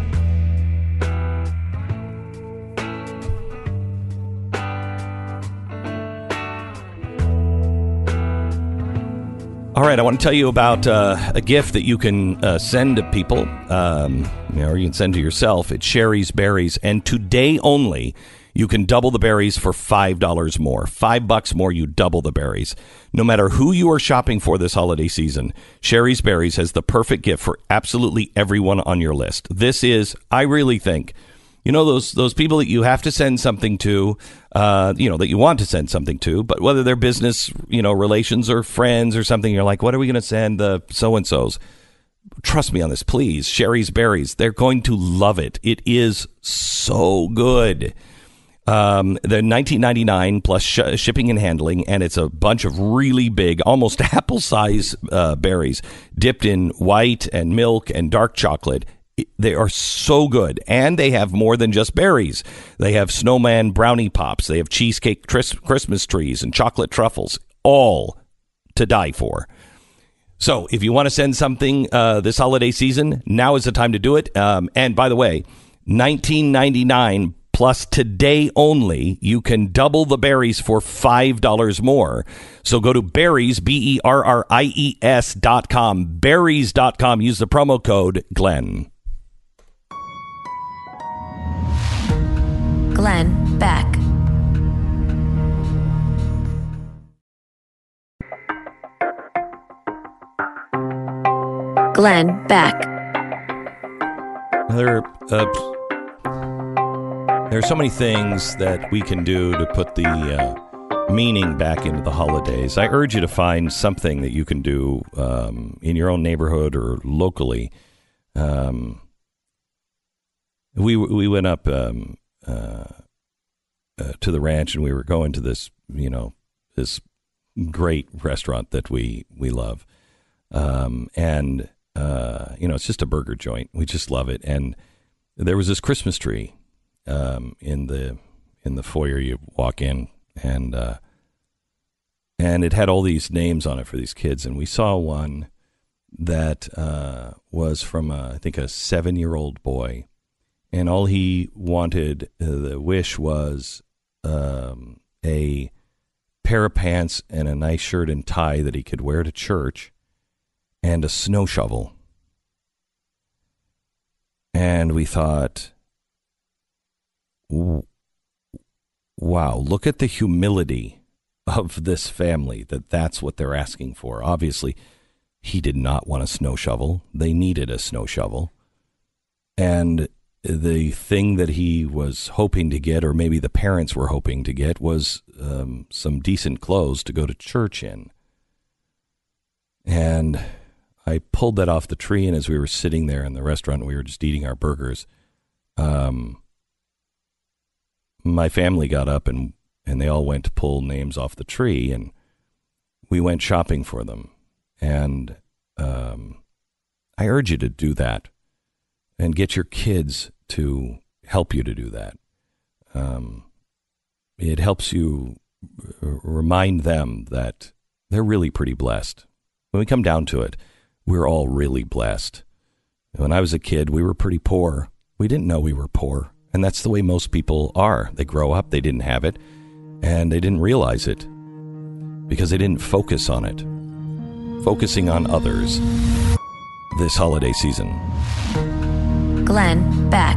All right, I want to tell you about uh, a gift that you can uh, send to people, um, you know, or you can send to yourself. It's Sherry's Berries, and today only, you can double the berries for five dollars more. Five bucks more, you double the berries. No matter who you are shopping for this holiday season, Sherry's Berries has the perfect gift for absolutely everyone on your list. This is, I really think, you know, those those people that you have to send something to, uh, you know, that you want to send something to, but whether they're business, you know, relations or friends or something, you're like, what are we going to send the so-and-sos? Trust me on this, please. Sherry's Berries. They're going to love it. It is so good. Um, they're nineteen ninety-nine plus sh- shipping and handling, and it's a bunch of really big, almost apple-size uh, berries dipped in white and milk and dark chocolate. They are so good, and they have more than just berries. They have snowman brownie pops. They have cheesecake tris- Christmas trees and chocolate truffles, all to die for. So if you want to send something uh, this holiday season, now is the time to do it. Um, and by the way, nineteen ninety-nine plus today only, you can double the berries for five dollars more. So go to berries, B E R R I E S dot com, berries dot com. Use the promo code Glenn. Glenn Beck. Glenn Beck. There, uh, there are so many things that we can do to put the uh, meaning back into the holidays. I urge you to find something that you can do um, in your own neighborhood or locally. Um, we we went up um, uh, uh, to the ranch, and we were going to this, you know, this great restaurant that we we love, um, and uh, you know, it's just a burger joint. We just love it, and there was this Christmas tree um, in the in the foyer. You walk in, and uh, and it had all these names on it for these kids, and we saw one that uh, was from a, I think a seven-year-old boy, and all he wanted, uh, the wish was um, a pair of pants and a nice shirt and tie that he could wear to church, and a snow shovel. And we thought, wow, look at the humility of this family, that that's what they're asking for. Obviously, he did not want a snow shovel. They needed a snow shovel. And the thing that he was hoping to get, or maybe the parents were hoping to get, was um, some decent clothes to go to church in. And I pulled that off the tree, and as we were sitting there in the restaurant, we were just eating our burgers, um, my family got up, and, and they all went to pull names off the tree, and we went shopping for them. And um, I urge you to do that and get your kids to help you to do that. Um, it helps you r- remind them that they're really pretty blessed. When we come down to it, we're all really blessed. When I was a kid, we were pretty poor. We didn't know we were poor. And that's the way most people are. They grow up, they didn't have it, and they didn't realize it because they didn't focus on it. Focusing on others this holiday season. Glenn Beck.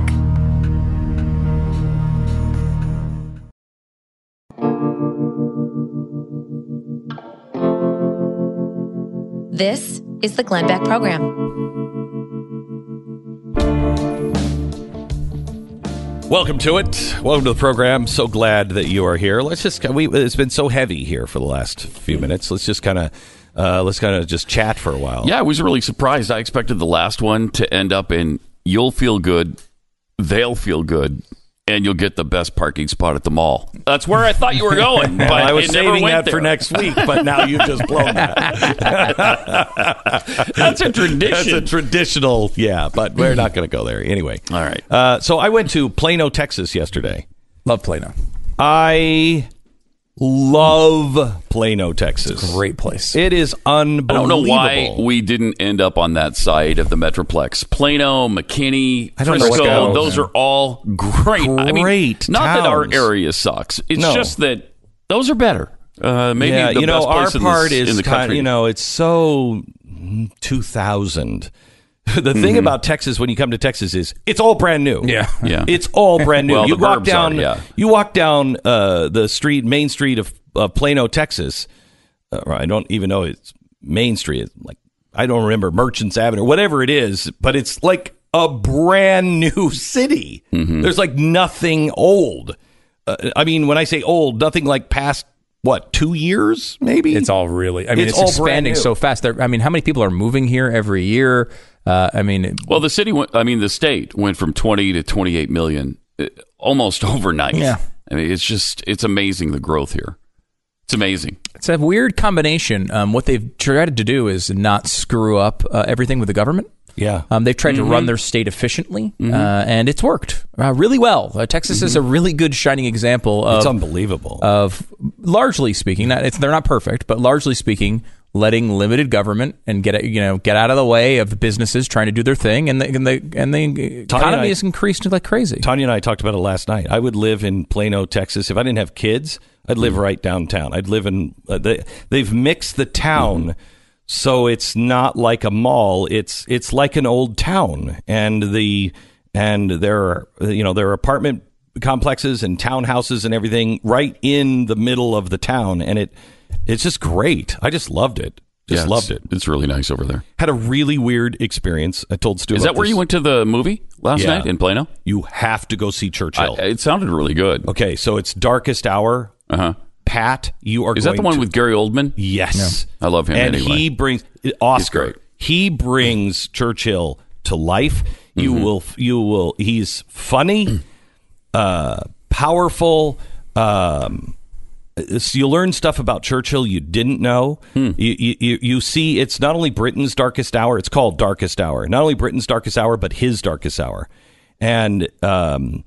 This is the Glenn Beck Program. Welcome to it. Welcome to the program. So glad that you are here. Let's just, we, it's been so heavy here for the last few minutes. Let's just kind of, uh, let's kind of just chat for a while. Yeah, I was really surprised. I expected the last one to end up in you'll feel good, they'll feel good, and you'll get the best parking spot at the mall. That's where I thought you were going. But I was it never saving went that there. for next week, but now you've just blown that. That's a tradition. That's a traditional, yeah, but we're not going to go there anyway. All right. Uh, so I went to Plano, Texas yesterday. Love Plano. I love Plano, Texas. Great place. It is unbelievable. I don't know why we didn't end up on that side of the Metroplex. Plano, McKinney, I don't know what's Frisco, going those on. are all great. I mean, Great not that our towns. area sucks. It's No. just that those are better. Uh, maybe yeah, the you know, best our place in, part this, is in the kind, country. you know, it's so two thousand. The thing Mm-hmm. about Texas when you come to Texas is it's all brand new. Yeah. Yeah. It's all brand new. Well, you the walk burbs down are, yeah. you walk down uh, the street, main street of, of Plano, Texas. Uh, I don't even know it's Main Street. It's like I don't remember Merchants Avenue, whatever it is, but it's like a brand new city. Mm-hmm. There's like nothing old. Uh, I mean, when I say old, nothing like past what, two years maybe? It's all really, I mean, It's it's, all brand expanding new. so fast. There, I mean, how many people are moving here every year? Uh, I mean, Well, the city went, I mean, the state went from twenty to twenty-eight million uh, almost overnight. Yeah. I mean, it's just, it's amazing the growth here. It's amazing. it's a weird combination. Um, what they've tried to do is not screw up uh, everything with the government. Yeah. Um, they've tried Mm-hmm. to run their state efficiently, uh, and it's worked uh, really well. Uh, Texas is a really good shining example of, It's unbelievable. of largely speaking, not, it's, they're not perfect, but largely speaking, letting limited government and get you know get out of the way of the businesses trying to do their thing, and the and the, and the economy I- has increased like crazy. Tanya and I talked about it last night. I would live in Plano, Texas. If I didn't have kids, I'd live right downtown. I'd live in, uh, they, they've mixed the town so it's not like a mall. It's it's like an old town. And the and there are, you know, there are apartment complexes and townhouses and everything right in the middle of the town. And it it's just great. I just loved it. Just Yeah, loved it's- it. It's really nice over there. Had a really weird experience. I told Stu Is about that where this. you went to the movie last Yeah. night in Plano? You have to go see I, Churchill. it sounded really good. Okay, so it's Darkest Hour. Uh huh. Pat, you are Is that going the one to, with Gary Oldman? Yes. I love him And anyway. he brings Oscar. great. He brings Churchill to life. You Mm-hmm. will you will he's funny, uh powerful, um so you learn stuff about Churchill you didn't know. Hmm. You, you you see, it's not only Britain's darkest hour. It's called Darkest Hour. Not only Britain's darkest hour, but his darkest hour. And um,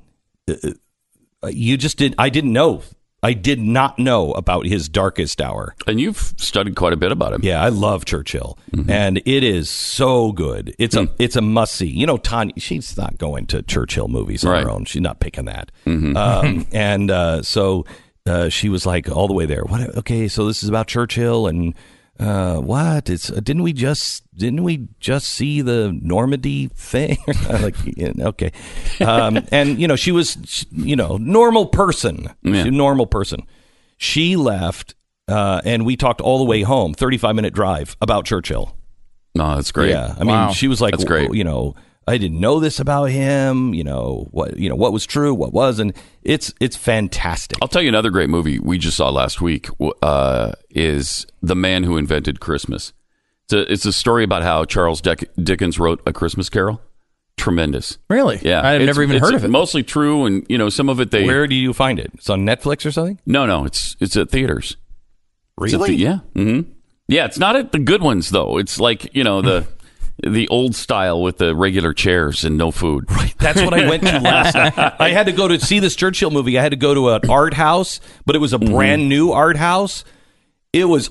you just did. I didn't know. I did not know about his darkest hour. And you've studied quite a bit about him. Yeah, I love Churchill, Mm-hmm. and it is so good. It's Hmm. a it's a must see. You know, Tanya, she's not going to Churchill movies on Right. her own. She's not picking that. Mm-hmm. Um, and uh, so uh, she was like all the way there. What? Okay, so this is about Churchill, and uh, what? It's uh, didn't we just didn't we just see the Normandy thing? Like, yeah, okay, um, and you know, she was, she, you know, normal person, Yeah. She a normal person. She left, uh, and we talked all the way home, thirty-five minute drive about Churchill. No, that's great. Yeah, I mean, Wow. she was like, That's great. you know, I didn't know this about him. You know what? You know what was true, what wasn't. It's it's fantastic. I'll tell you another great movie we just saw last week uh, is The Man Who Invented Christmas. It's a, it's a story about how Charles Dick- Dickens wrote A Christmas Carol. Tremendous. Really? Yeah. I've It's- never even it's heard of it. Mostly true, and you know some of it they. Where do you find it? It's on Netflix or something? No, no, it's it's at theaters. It's at Really? the- yeah. Mm-hmm. Yeah, it's not at the good ones though. It's like you know the. The old style with the regular chairs and no food. Right. That's what I went to last night. I had to go to see this Churchill movie. I had to go to an art house, but it was a brand new art house. It was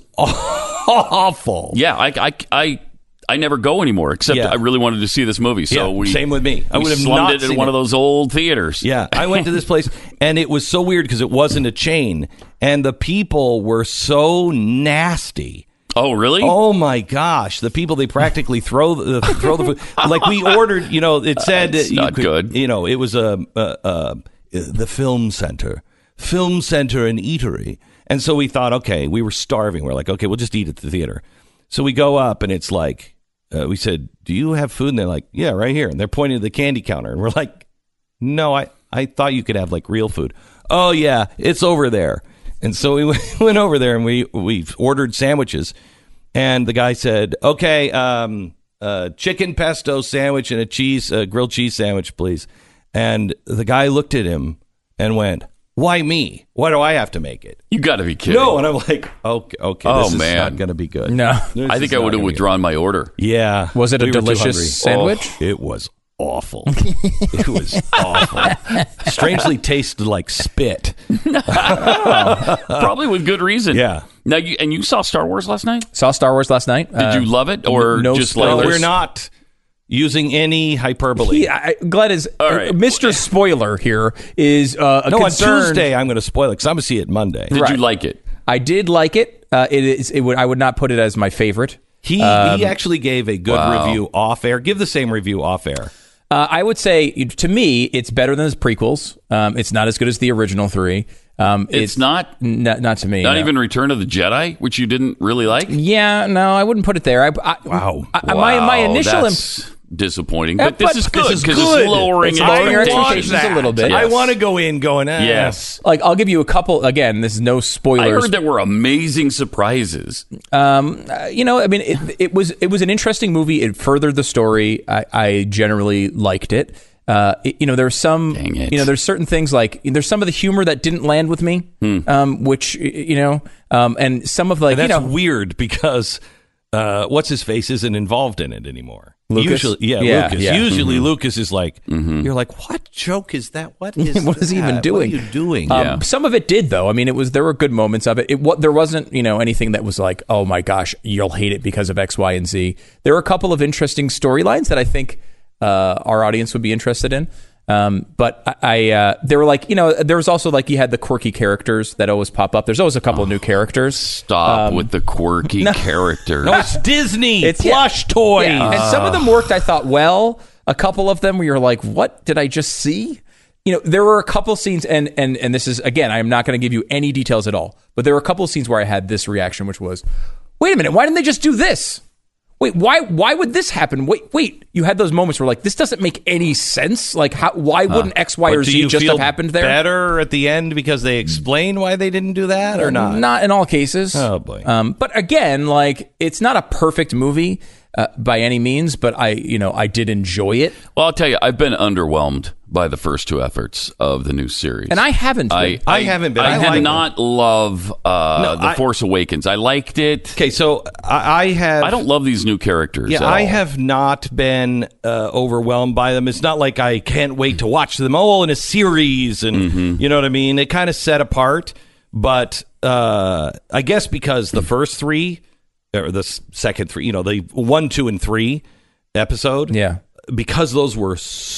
awful. Yeah, I, I, I, I never go anymore, except Yeah. I really wanted to see this movie. So Yeah, we same with me. I we would have slummed not it in seen one it. of those old theaters. Yeah, I went to this place, and it was so weird because it wasn't a chain, and the people were so nasty. Oh, really? Oh my gosh! The people, they practically throw the throw the food. Like we ordered, you know, it said It's you not could- good. You know, it was a, a, a the film center, film center and eatery, and so we thought, okay, we were starving. We're like, okay, we'll just eat at the theater. So we go up, and it's like, uh, we said, do you have food? And they're like, yeah, right here. And they're pointing to the candy counter, and we're like, no, I I thought you could have like real food. Oh yeah, it's over there. And so we went over there, and we we ordered sandwiches. And the guy said, okay, um, uh, chicken pesto sandwich and a cheese, uh, grilled cheese sandwich, please. And the guy looked at him and went, why me? Why do I have to make it? You got to be kidding. No. And I'm like, okay, okay, Oh, this is man. not going to be good. No. This I is think I not would have gonna be withdrawn my order. good. Yeah. Was it a We were too delicious hungry. sandwich? Oh, it was awful. It was awful. Strangely tasted like spit. Probably with good reason. Yeah. Now, you, and you saw Star Wars last night? Saw Star Wars last night. Did you love it, or no just spoilers. like No, we're not using any hyperbole. Yeah, I, Glenn is All right. uh, Mister Spoiler here is uh, a no, on concerned- Tuesday I'm going to spoil it because I'm going to see it Monday. Did Right. you like it? I did like it. Uh, it is. It would. I would not put it as my favorite. He he actually gave a good Wow. review off air. Give the same review off air. Uh, I would say, to me, it's better than his prequels. Um, it's not as good as the original three. Um, It's not? N- not to me. Not no. even Return of the Jedi, which you didn't really like? Yeah, no, I wouldn't put it there. I, I, Wow. I, my my Wow, initial. imp- that's disappointing. Yeah, But this but is this good is because good. it's lowering It's lowering your expectations. expectations a little bit. I Yes. want to go in going, eh. Yes. like, I'll give you a couple. Again, this is no I spoilers. heard there were amazing surprises. Um, uh, you know, I mean, it, it was it was an interesting movie. It furthered the story. I, I generally liked it. Uh, it- you know, there's some, Dang it. you know, there's certain things like there's some of the humor that didn't land with me, Hmm. um, which y- you know, um, and some of like And you that's know, weird because uh, what's his face isn't involved in it anymore. Lucas? Usually, yeah, Yeah, Lucas. yeah. Usually, Lucas is like, you're like, what joke is that? What is What is he even that? doing? What are you doing? Um, Yeah. Some of it did, though. I mean, it was there were good moments of it. It what there wasn't, you know, anything that was like, oh my gosh, you'll hate it because of X, Y, and Z. There were a couple of interesting storylines that I think uh, our audience would be interested in. Um, but I, I uh, there were like, you know, there was also like you had the quirky characters that always pop up. There's always a couple of new characters. Stop with the quirky characters. no, it's Disney. It's plush toys. Yeah, and some of them worked, I thought, well. A couple of them where you're like, what did I just see? You know, there were a couple scenes, and and and this is, again, I am not going to give you any details at all, but there were a couple of scenes where I had this reaction, which was, wait a minute, why didn't they just do this? Wait, why why would this happen? Wait, wait. You had those moments where like, this doesn't make any sense. Like, how? Why wouldn't X, Y, But or do Z you just feel have happened there? better at the end because they explain why they didn't do that or not? Not in all cases. Oh, boy. Um, but again, like, it's not a perfect movie uh, by any means, but I, you know, I did enjoy it. Well, I'll tell you, I've been underwhelmed by the first two efforts of the new series. And I haven't I, been. I haven't been. I, I did like not love uh, No, The I- Force Awakens. I liked it. Okay, so I, I have. I don't love these new characters. Yeah, at I all. have not been uh, overwhelmed by them. It's not like I can't wait to watch them all in a series, and Mm-hmm. you know what I mean. They kind of set apart, but uh, I guess because the first three or the s- second three, you know, the one, two, and three episode, Yeah. because those were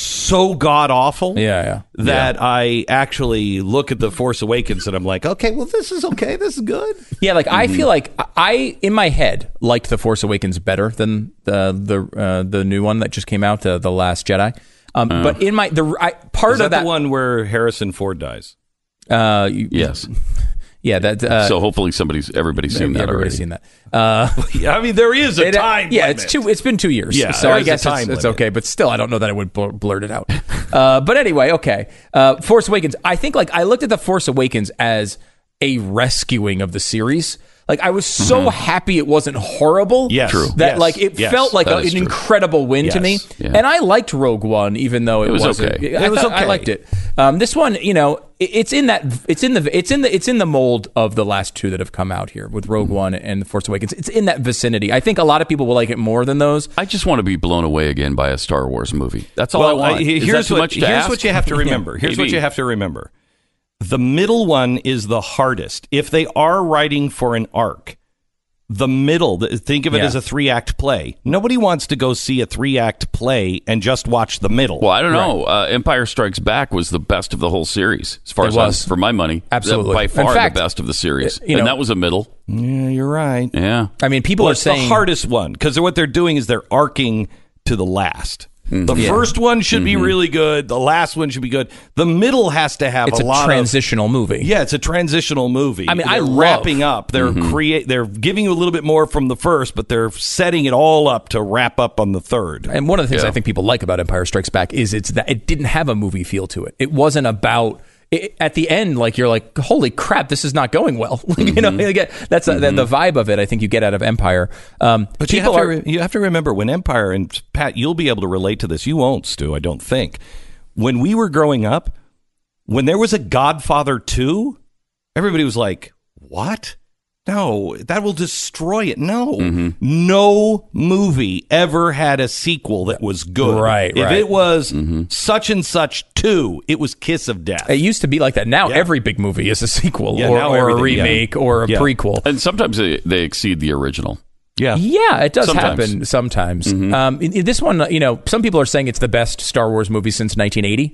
so god awful. Yeah, yeah. That I actually look at The Force Awakens and I'm like, okay, well, this is okay. This is good. Yeah, like I feel like I, in my head, liked The Force Awakens better than the the uh, the new one that just came out, uh, The Last Jedi. Um, Uh. But in my the I, part Is that, of that the one where Harrison Ford dies? Uh, you- Yes. yeah, that. Uh, so hopefully somebody's everybody's seen that everybody's already. seen that. Uh, Yeah, I mean, there is a it, uh, time. yeah, limit. it's two. It's been two years. Yeah, so there I is a guess time it's, it's limit. okay. But still, I don't know that I would bl- blurt it out. uh, but anyway, okay. Uh, Force Awakens. I think like I looked at the Force Awakens as a rescuing of the series. Like I was so happy it wasn't horrible. Yes. True. That Yes. like it Yes. felt like That a, is an true. incredible win to me. Yes. Yeah. And I liked Rogue One, even though it, It was wasn't. okay. I It was thought- I okay. liked it. Um, this one, you know, it, it's in that. It's in the. It's in the. It's in the mold of the last two that have come out here with Rogue One and The Force Awakens. It's in that vicinity. I think a lot of people will like it more than those. I just want to be blown away again by a Star Wars movie. That's all I Well, want. uh, Is here's that too what much to here's ask? what you have to remember. Here's what Maybe. you have to remember. The middle one is the hardest. If they are writing for an arc, the middle, th- think of it Yeah. as a three-act play. Nobody wants to go see a three-act play and just watch the middle. Well, I don't know. Uh, Empire Strikes Back was the best of the whole series, as far It as was. I'm, for my money. Absolutely. by In far fact, the best of the series, you and know- that was a middle. Yeah, you're right. Yeah, I mean, people Well, are it's saying the hardest one because what they're doing is they're arcing to the last. The Yeah. first one should be really good. The last one should be good. The middle has to have it's a, a, lot of transitional movie. Yeah, it's a transitional movie. I mean, I they're love- wrapping up. They're create. They're giving you a little bit more from the first, but they're setting it all up to wrap up on the third. And one of the things Yeah. I think people like about Empire Strikes Back is it's that it didn't have a movie feel to it. It wasn't about it, at the end, like you're like, holy crap, this is not going well. Like, you know, you get, that's a, the, the vibe of it. I think you get out of Empire. Um, But you have, people to, are re- you have to remember when Empire, and Pat, you'll be able to relate to this. You won't, Stu, I don't think. When we were growing up, when there was a Godfather two, everybody was like, what? No, that will destroy it. No, no movie ever had a sequel that was good. Right, If right. it was such and such two, it was Kiss of Death. It used to be like that. Now Yeah. every big movie is a sequel Yeah, or, now or a everything, yeah. remake or a Yeah. prequel. and sometimes they, they exceed the original. Yeah. Yeah, it does Sometimes. happen sometimes. Mm-hmm. Um, in, in this one, you know, some people are saying it's the best Star Wars movie since nineteen eighty,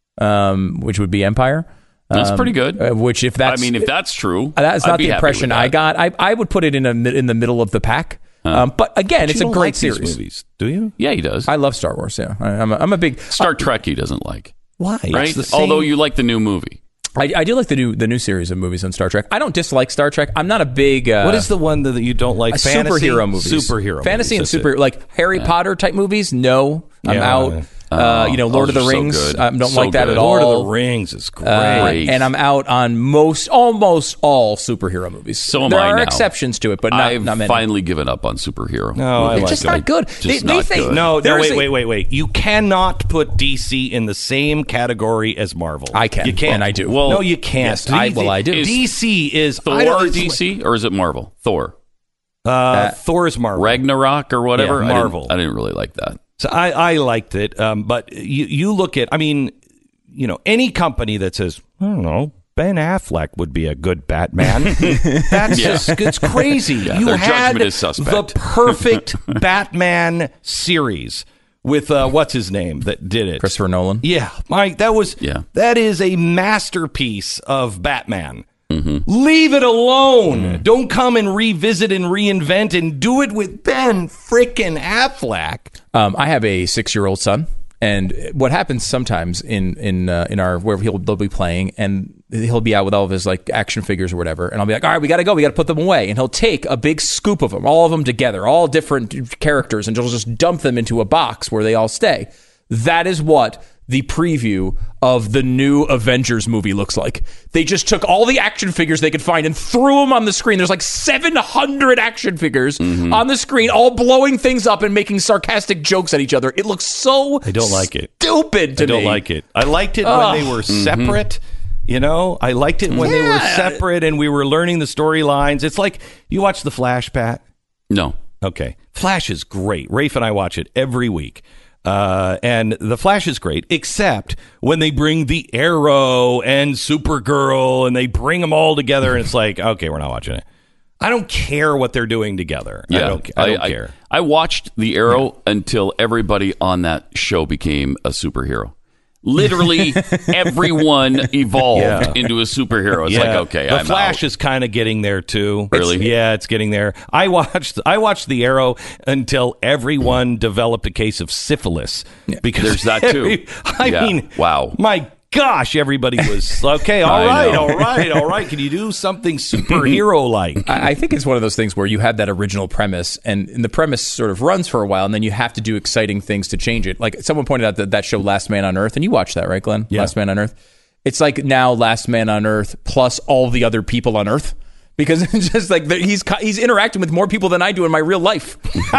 um, which would be Empire. That's Um, pretty good. uh, which, if that's, I mean, if that's true, that's I'd not be the happy impression with I that. got. I, I would put it in a mi- in the middle of the pack. Um, but again, But it's you a don't great like these series. movies, do you? Yeah, he does. I love Star Wars. Yeah, I, I'm a, I'm a big Star Trek he doesn't like, Why? right? It's the same- Although you like the new movie. I, I do like the new the new series of movies on Star Trek. I don't dislike Star Trek. I'm not a big uh, What is the one that you don't like? uh, Fantasy? superhero movies. Superhero fantasy movies, and that's super like Harry Potter type movies. No, I'm Yeah. out. Uh, you know, Lord of those the are so Rings. good. I don't So like that good. at it. all. Lord of the Rings is great. Uh, Great. and I'm out on most, almost all superhero movies. So am there I are now. exceptions to it, but not, I've not many. finally given up on superhero. No, I movies. like just them. not good. Just They- they not think- good. No, no, There's wait, a- wait, wait, wait. You cannot put D C in the same category as Marvel. I can, You can't. and I do. Well, no, you can't. Yes, I- well, I do. D C is Thor I don't- or D C, or is it Marvel? Thor, Uh, Thor is Marvel. Ragnarok, or whatever. Yeah, I didn't- Marvel. I didn't, really like that. So I, I liked it, um, but you, you look at, I mean, you know, any company that says, I don't know, Ben Affleck would be a good Batman. That's Yeah. just, it's crazy. Yeah, you their had judgment is suspect. the perfect Batman series with, uh, what's his name that did it? Christopher Nolan. Yeah, Mike, that was, Yeah. that is a masterpiece of Batman. Mm-hmm. Leave it alone. Don't come and revisit and reinvent and do it with Ben frickin' Affleck. Um, I have a six-year-old son, and what happens sometimes in in uh, in our where he'll they'll be playing, and he'll be out with all of his like action figures or whatever, and I'll be like, all right, we got to go, we got to put them away, and he'll take a big scoop of them, all of them together, all different characters, and he'll just dump them into a box where they all stay. That is what the preview of the new Avengers movie looks like. They just took all the action figures they could find and threw them on the screen. There's like seven hundred action figures on the screen, all blowing things up and making sarcastic jokes at each other. It looks so I don't like it. stupid to I don't me. like it. I liked it when Ugh. they were separate. You know, I liked it when they were Yeah. separate and we were learning the storylines. It's like you watch The Flash, Pat. No. Okay. Flash is great. Rafe and I watch it every week. Uh, and The Flash is great, except when they bring the Arrow and Supergirl and they bring them all together and it's like, okay, we're not watching it. I don't care what they're doing together. I don't, I don't I, care. I, I watched The Arrow yeah. until everybody on that show became a superhero. Literally, everyone evolved yeah. into a superhero. It's yeah. like, okay, the I'm Flash out. is kind of getting there too. Really? It's, yeah, it's getting there. I watched. I watched The Arrow until everyone developed a case of syphilis. Yeah. Because there's that too. Every, I yeah. mean, wow. My gosh, everybody was okay. All right, all right, all right. Can you do something superhero like? I, I think it's one of those things where you have that original premise, and, and the premise sort of runs for a while, and then you have to do exciting things to change it. Like someone pointed out that that show Last Man on Earth, and you watched that, right, Glenn? Yeah. Last Man on Earth. It's like now Last Man on Earth plus all the other people on Earth. Because it's just like he's he's interacting with more people than I do in my real life.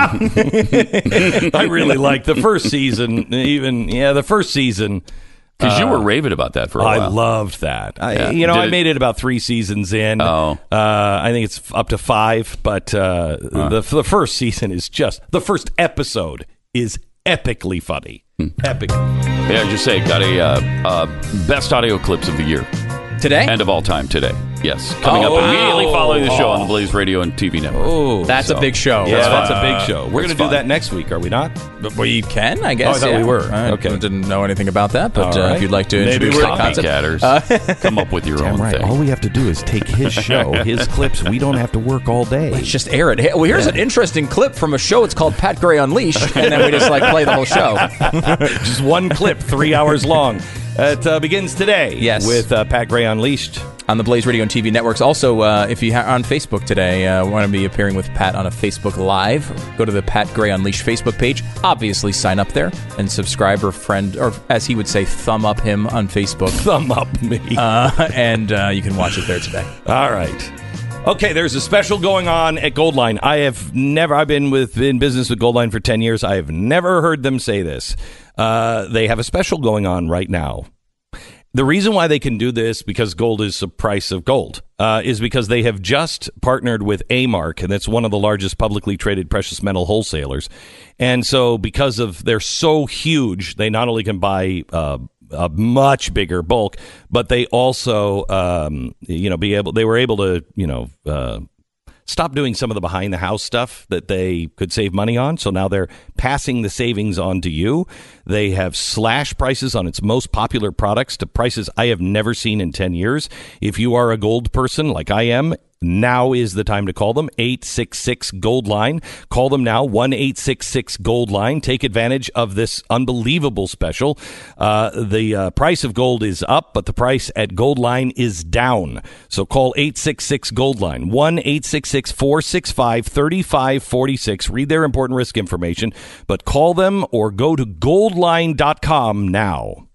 I really liked the first season. Even yeah, the first season. Because you uh, were raving about that for a while. I loved that. I, yeah. You know, Did I it, made it about three seasons in. Oh. Uh, I think it's up to five, but uh, huh. the the first season is just the first episode is epically funny. Hmm. Epic. Yeah, just say got a uh, uh, best audio clips of the year today and of all time today. Yes, coming oh, up immediately wow. following the show on the Blaze Radio and T V network. Oh, that's so, a big show. Yeah, that's, that's a big show. We're going to do fun. that next week, are we not? But we can, I guess. Oh, I thought yeah. we were. I okay. didn't know anything about that, but right. uh, if you'd like to Maybe introduce we're the concept. copycatters. Uh, come up with your Damn own right. thing. All we have to do is take his show, his clips. We don't have to work all day. Let's just air it. Hey, well, here's yeah. an interesting clip from a show. It's called Pat Gray Unleashed, and then we just like play the whole show. Just one clip, three hours long. It uh, begins today. Yes. With uh, Pat Gray Unleashed. On the Blaze Radio and T V networks. Also, uh, if you are on Facebook today, uh, want to be appearing with Pat on a Facebook Live, go to the Pat Gray Unleashed Facebook page. Obviously, sign up there and subscribe or friend, or as he would say, thumb up him on Facebook. Thumb up me. Uh, and uh, you can watch it there today. All right. Okay, there's a special going on at Goldline. I have never, I've been with in business with Goldline for ten years. I have never heard them say this. Uh, they have a special going on right now. The reason why they can do this, because gold is the price of gold, uh, is because they have just partnered with A-Mark, and that's one of the largest publicly traded precious metal wholesalers. And so because of they're so huge, they not only can buy uh, a much bigger bulk, but they also, um, you know, be able. They were able to, you know. Uh, Stop doing some of the behind the house stuff that they could save money on. So now they're passing the savings on to you. They have slashed prices on its most popular products to prices I have never seen in ten years. If you are a gold person like I am, now is the time to call them. eight six six gold line. Call them now. one eight six six gold line. Take advantage of this unbelievable special. Uh, the uh, price of gold is up, but the price at Goldline is down. So call eight six six gold line. one eight six six four six five three five four six. Read their important risk information, but call them or go to goldline dot com now.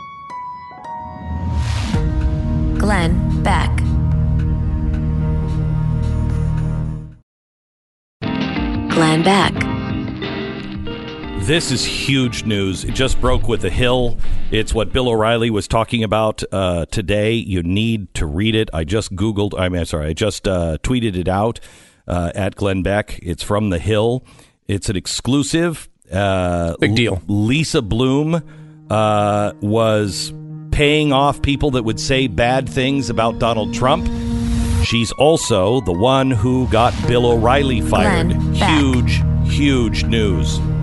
Glenn Beck. Glenn Beck. This is huge news. It just broke with The Hill. It's what Bill O'Reilly was talking about uh, today. You need to read it. I just Googled, I mean, sorry, I just uh, tweeted it out uh, at Glenn Beck. It's from The Hill. It's an exclusive. Uh, Big deal. L- Lisa Bloom uh, was paying off people that would say bad things about Donald Trump. She's also the one who got Bill O'Reilly fired. Glenn Beck. Huge, huge news.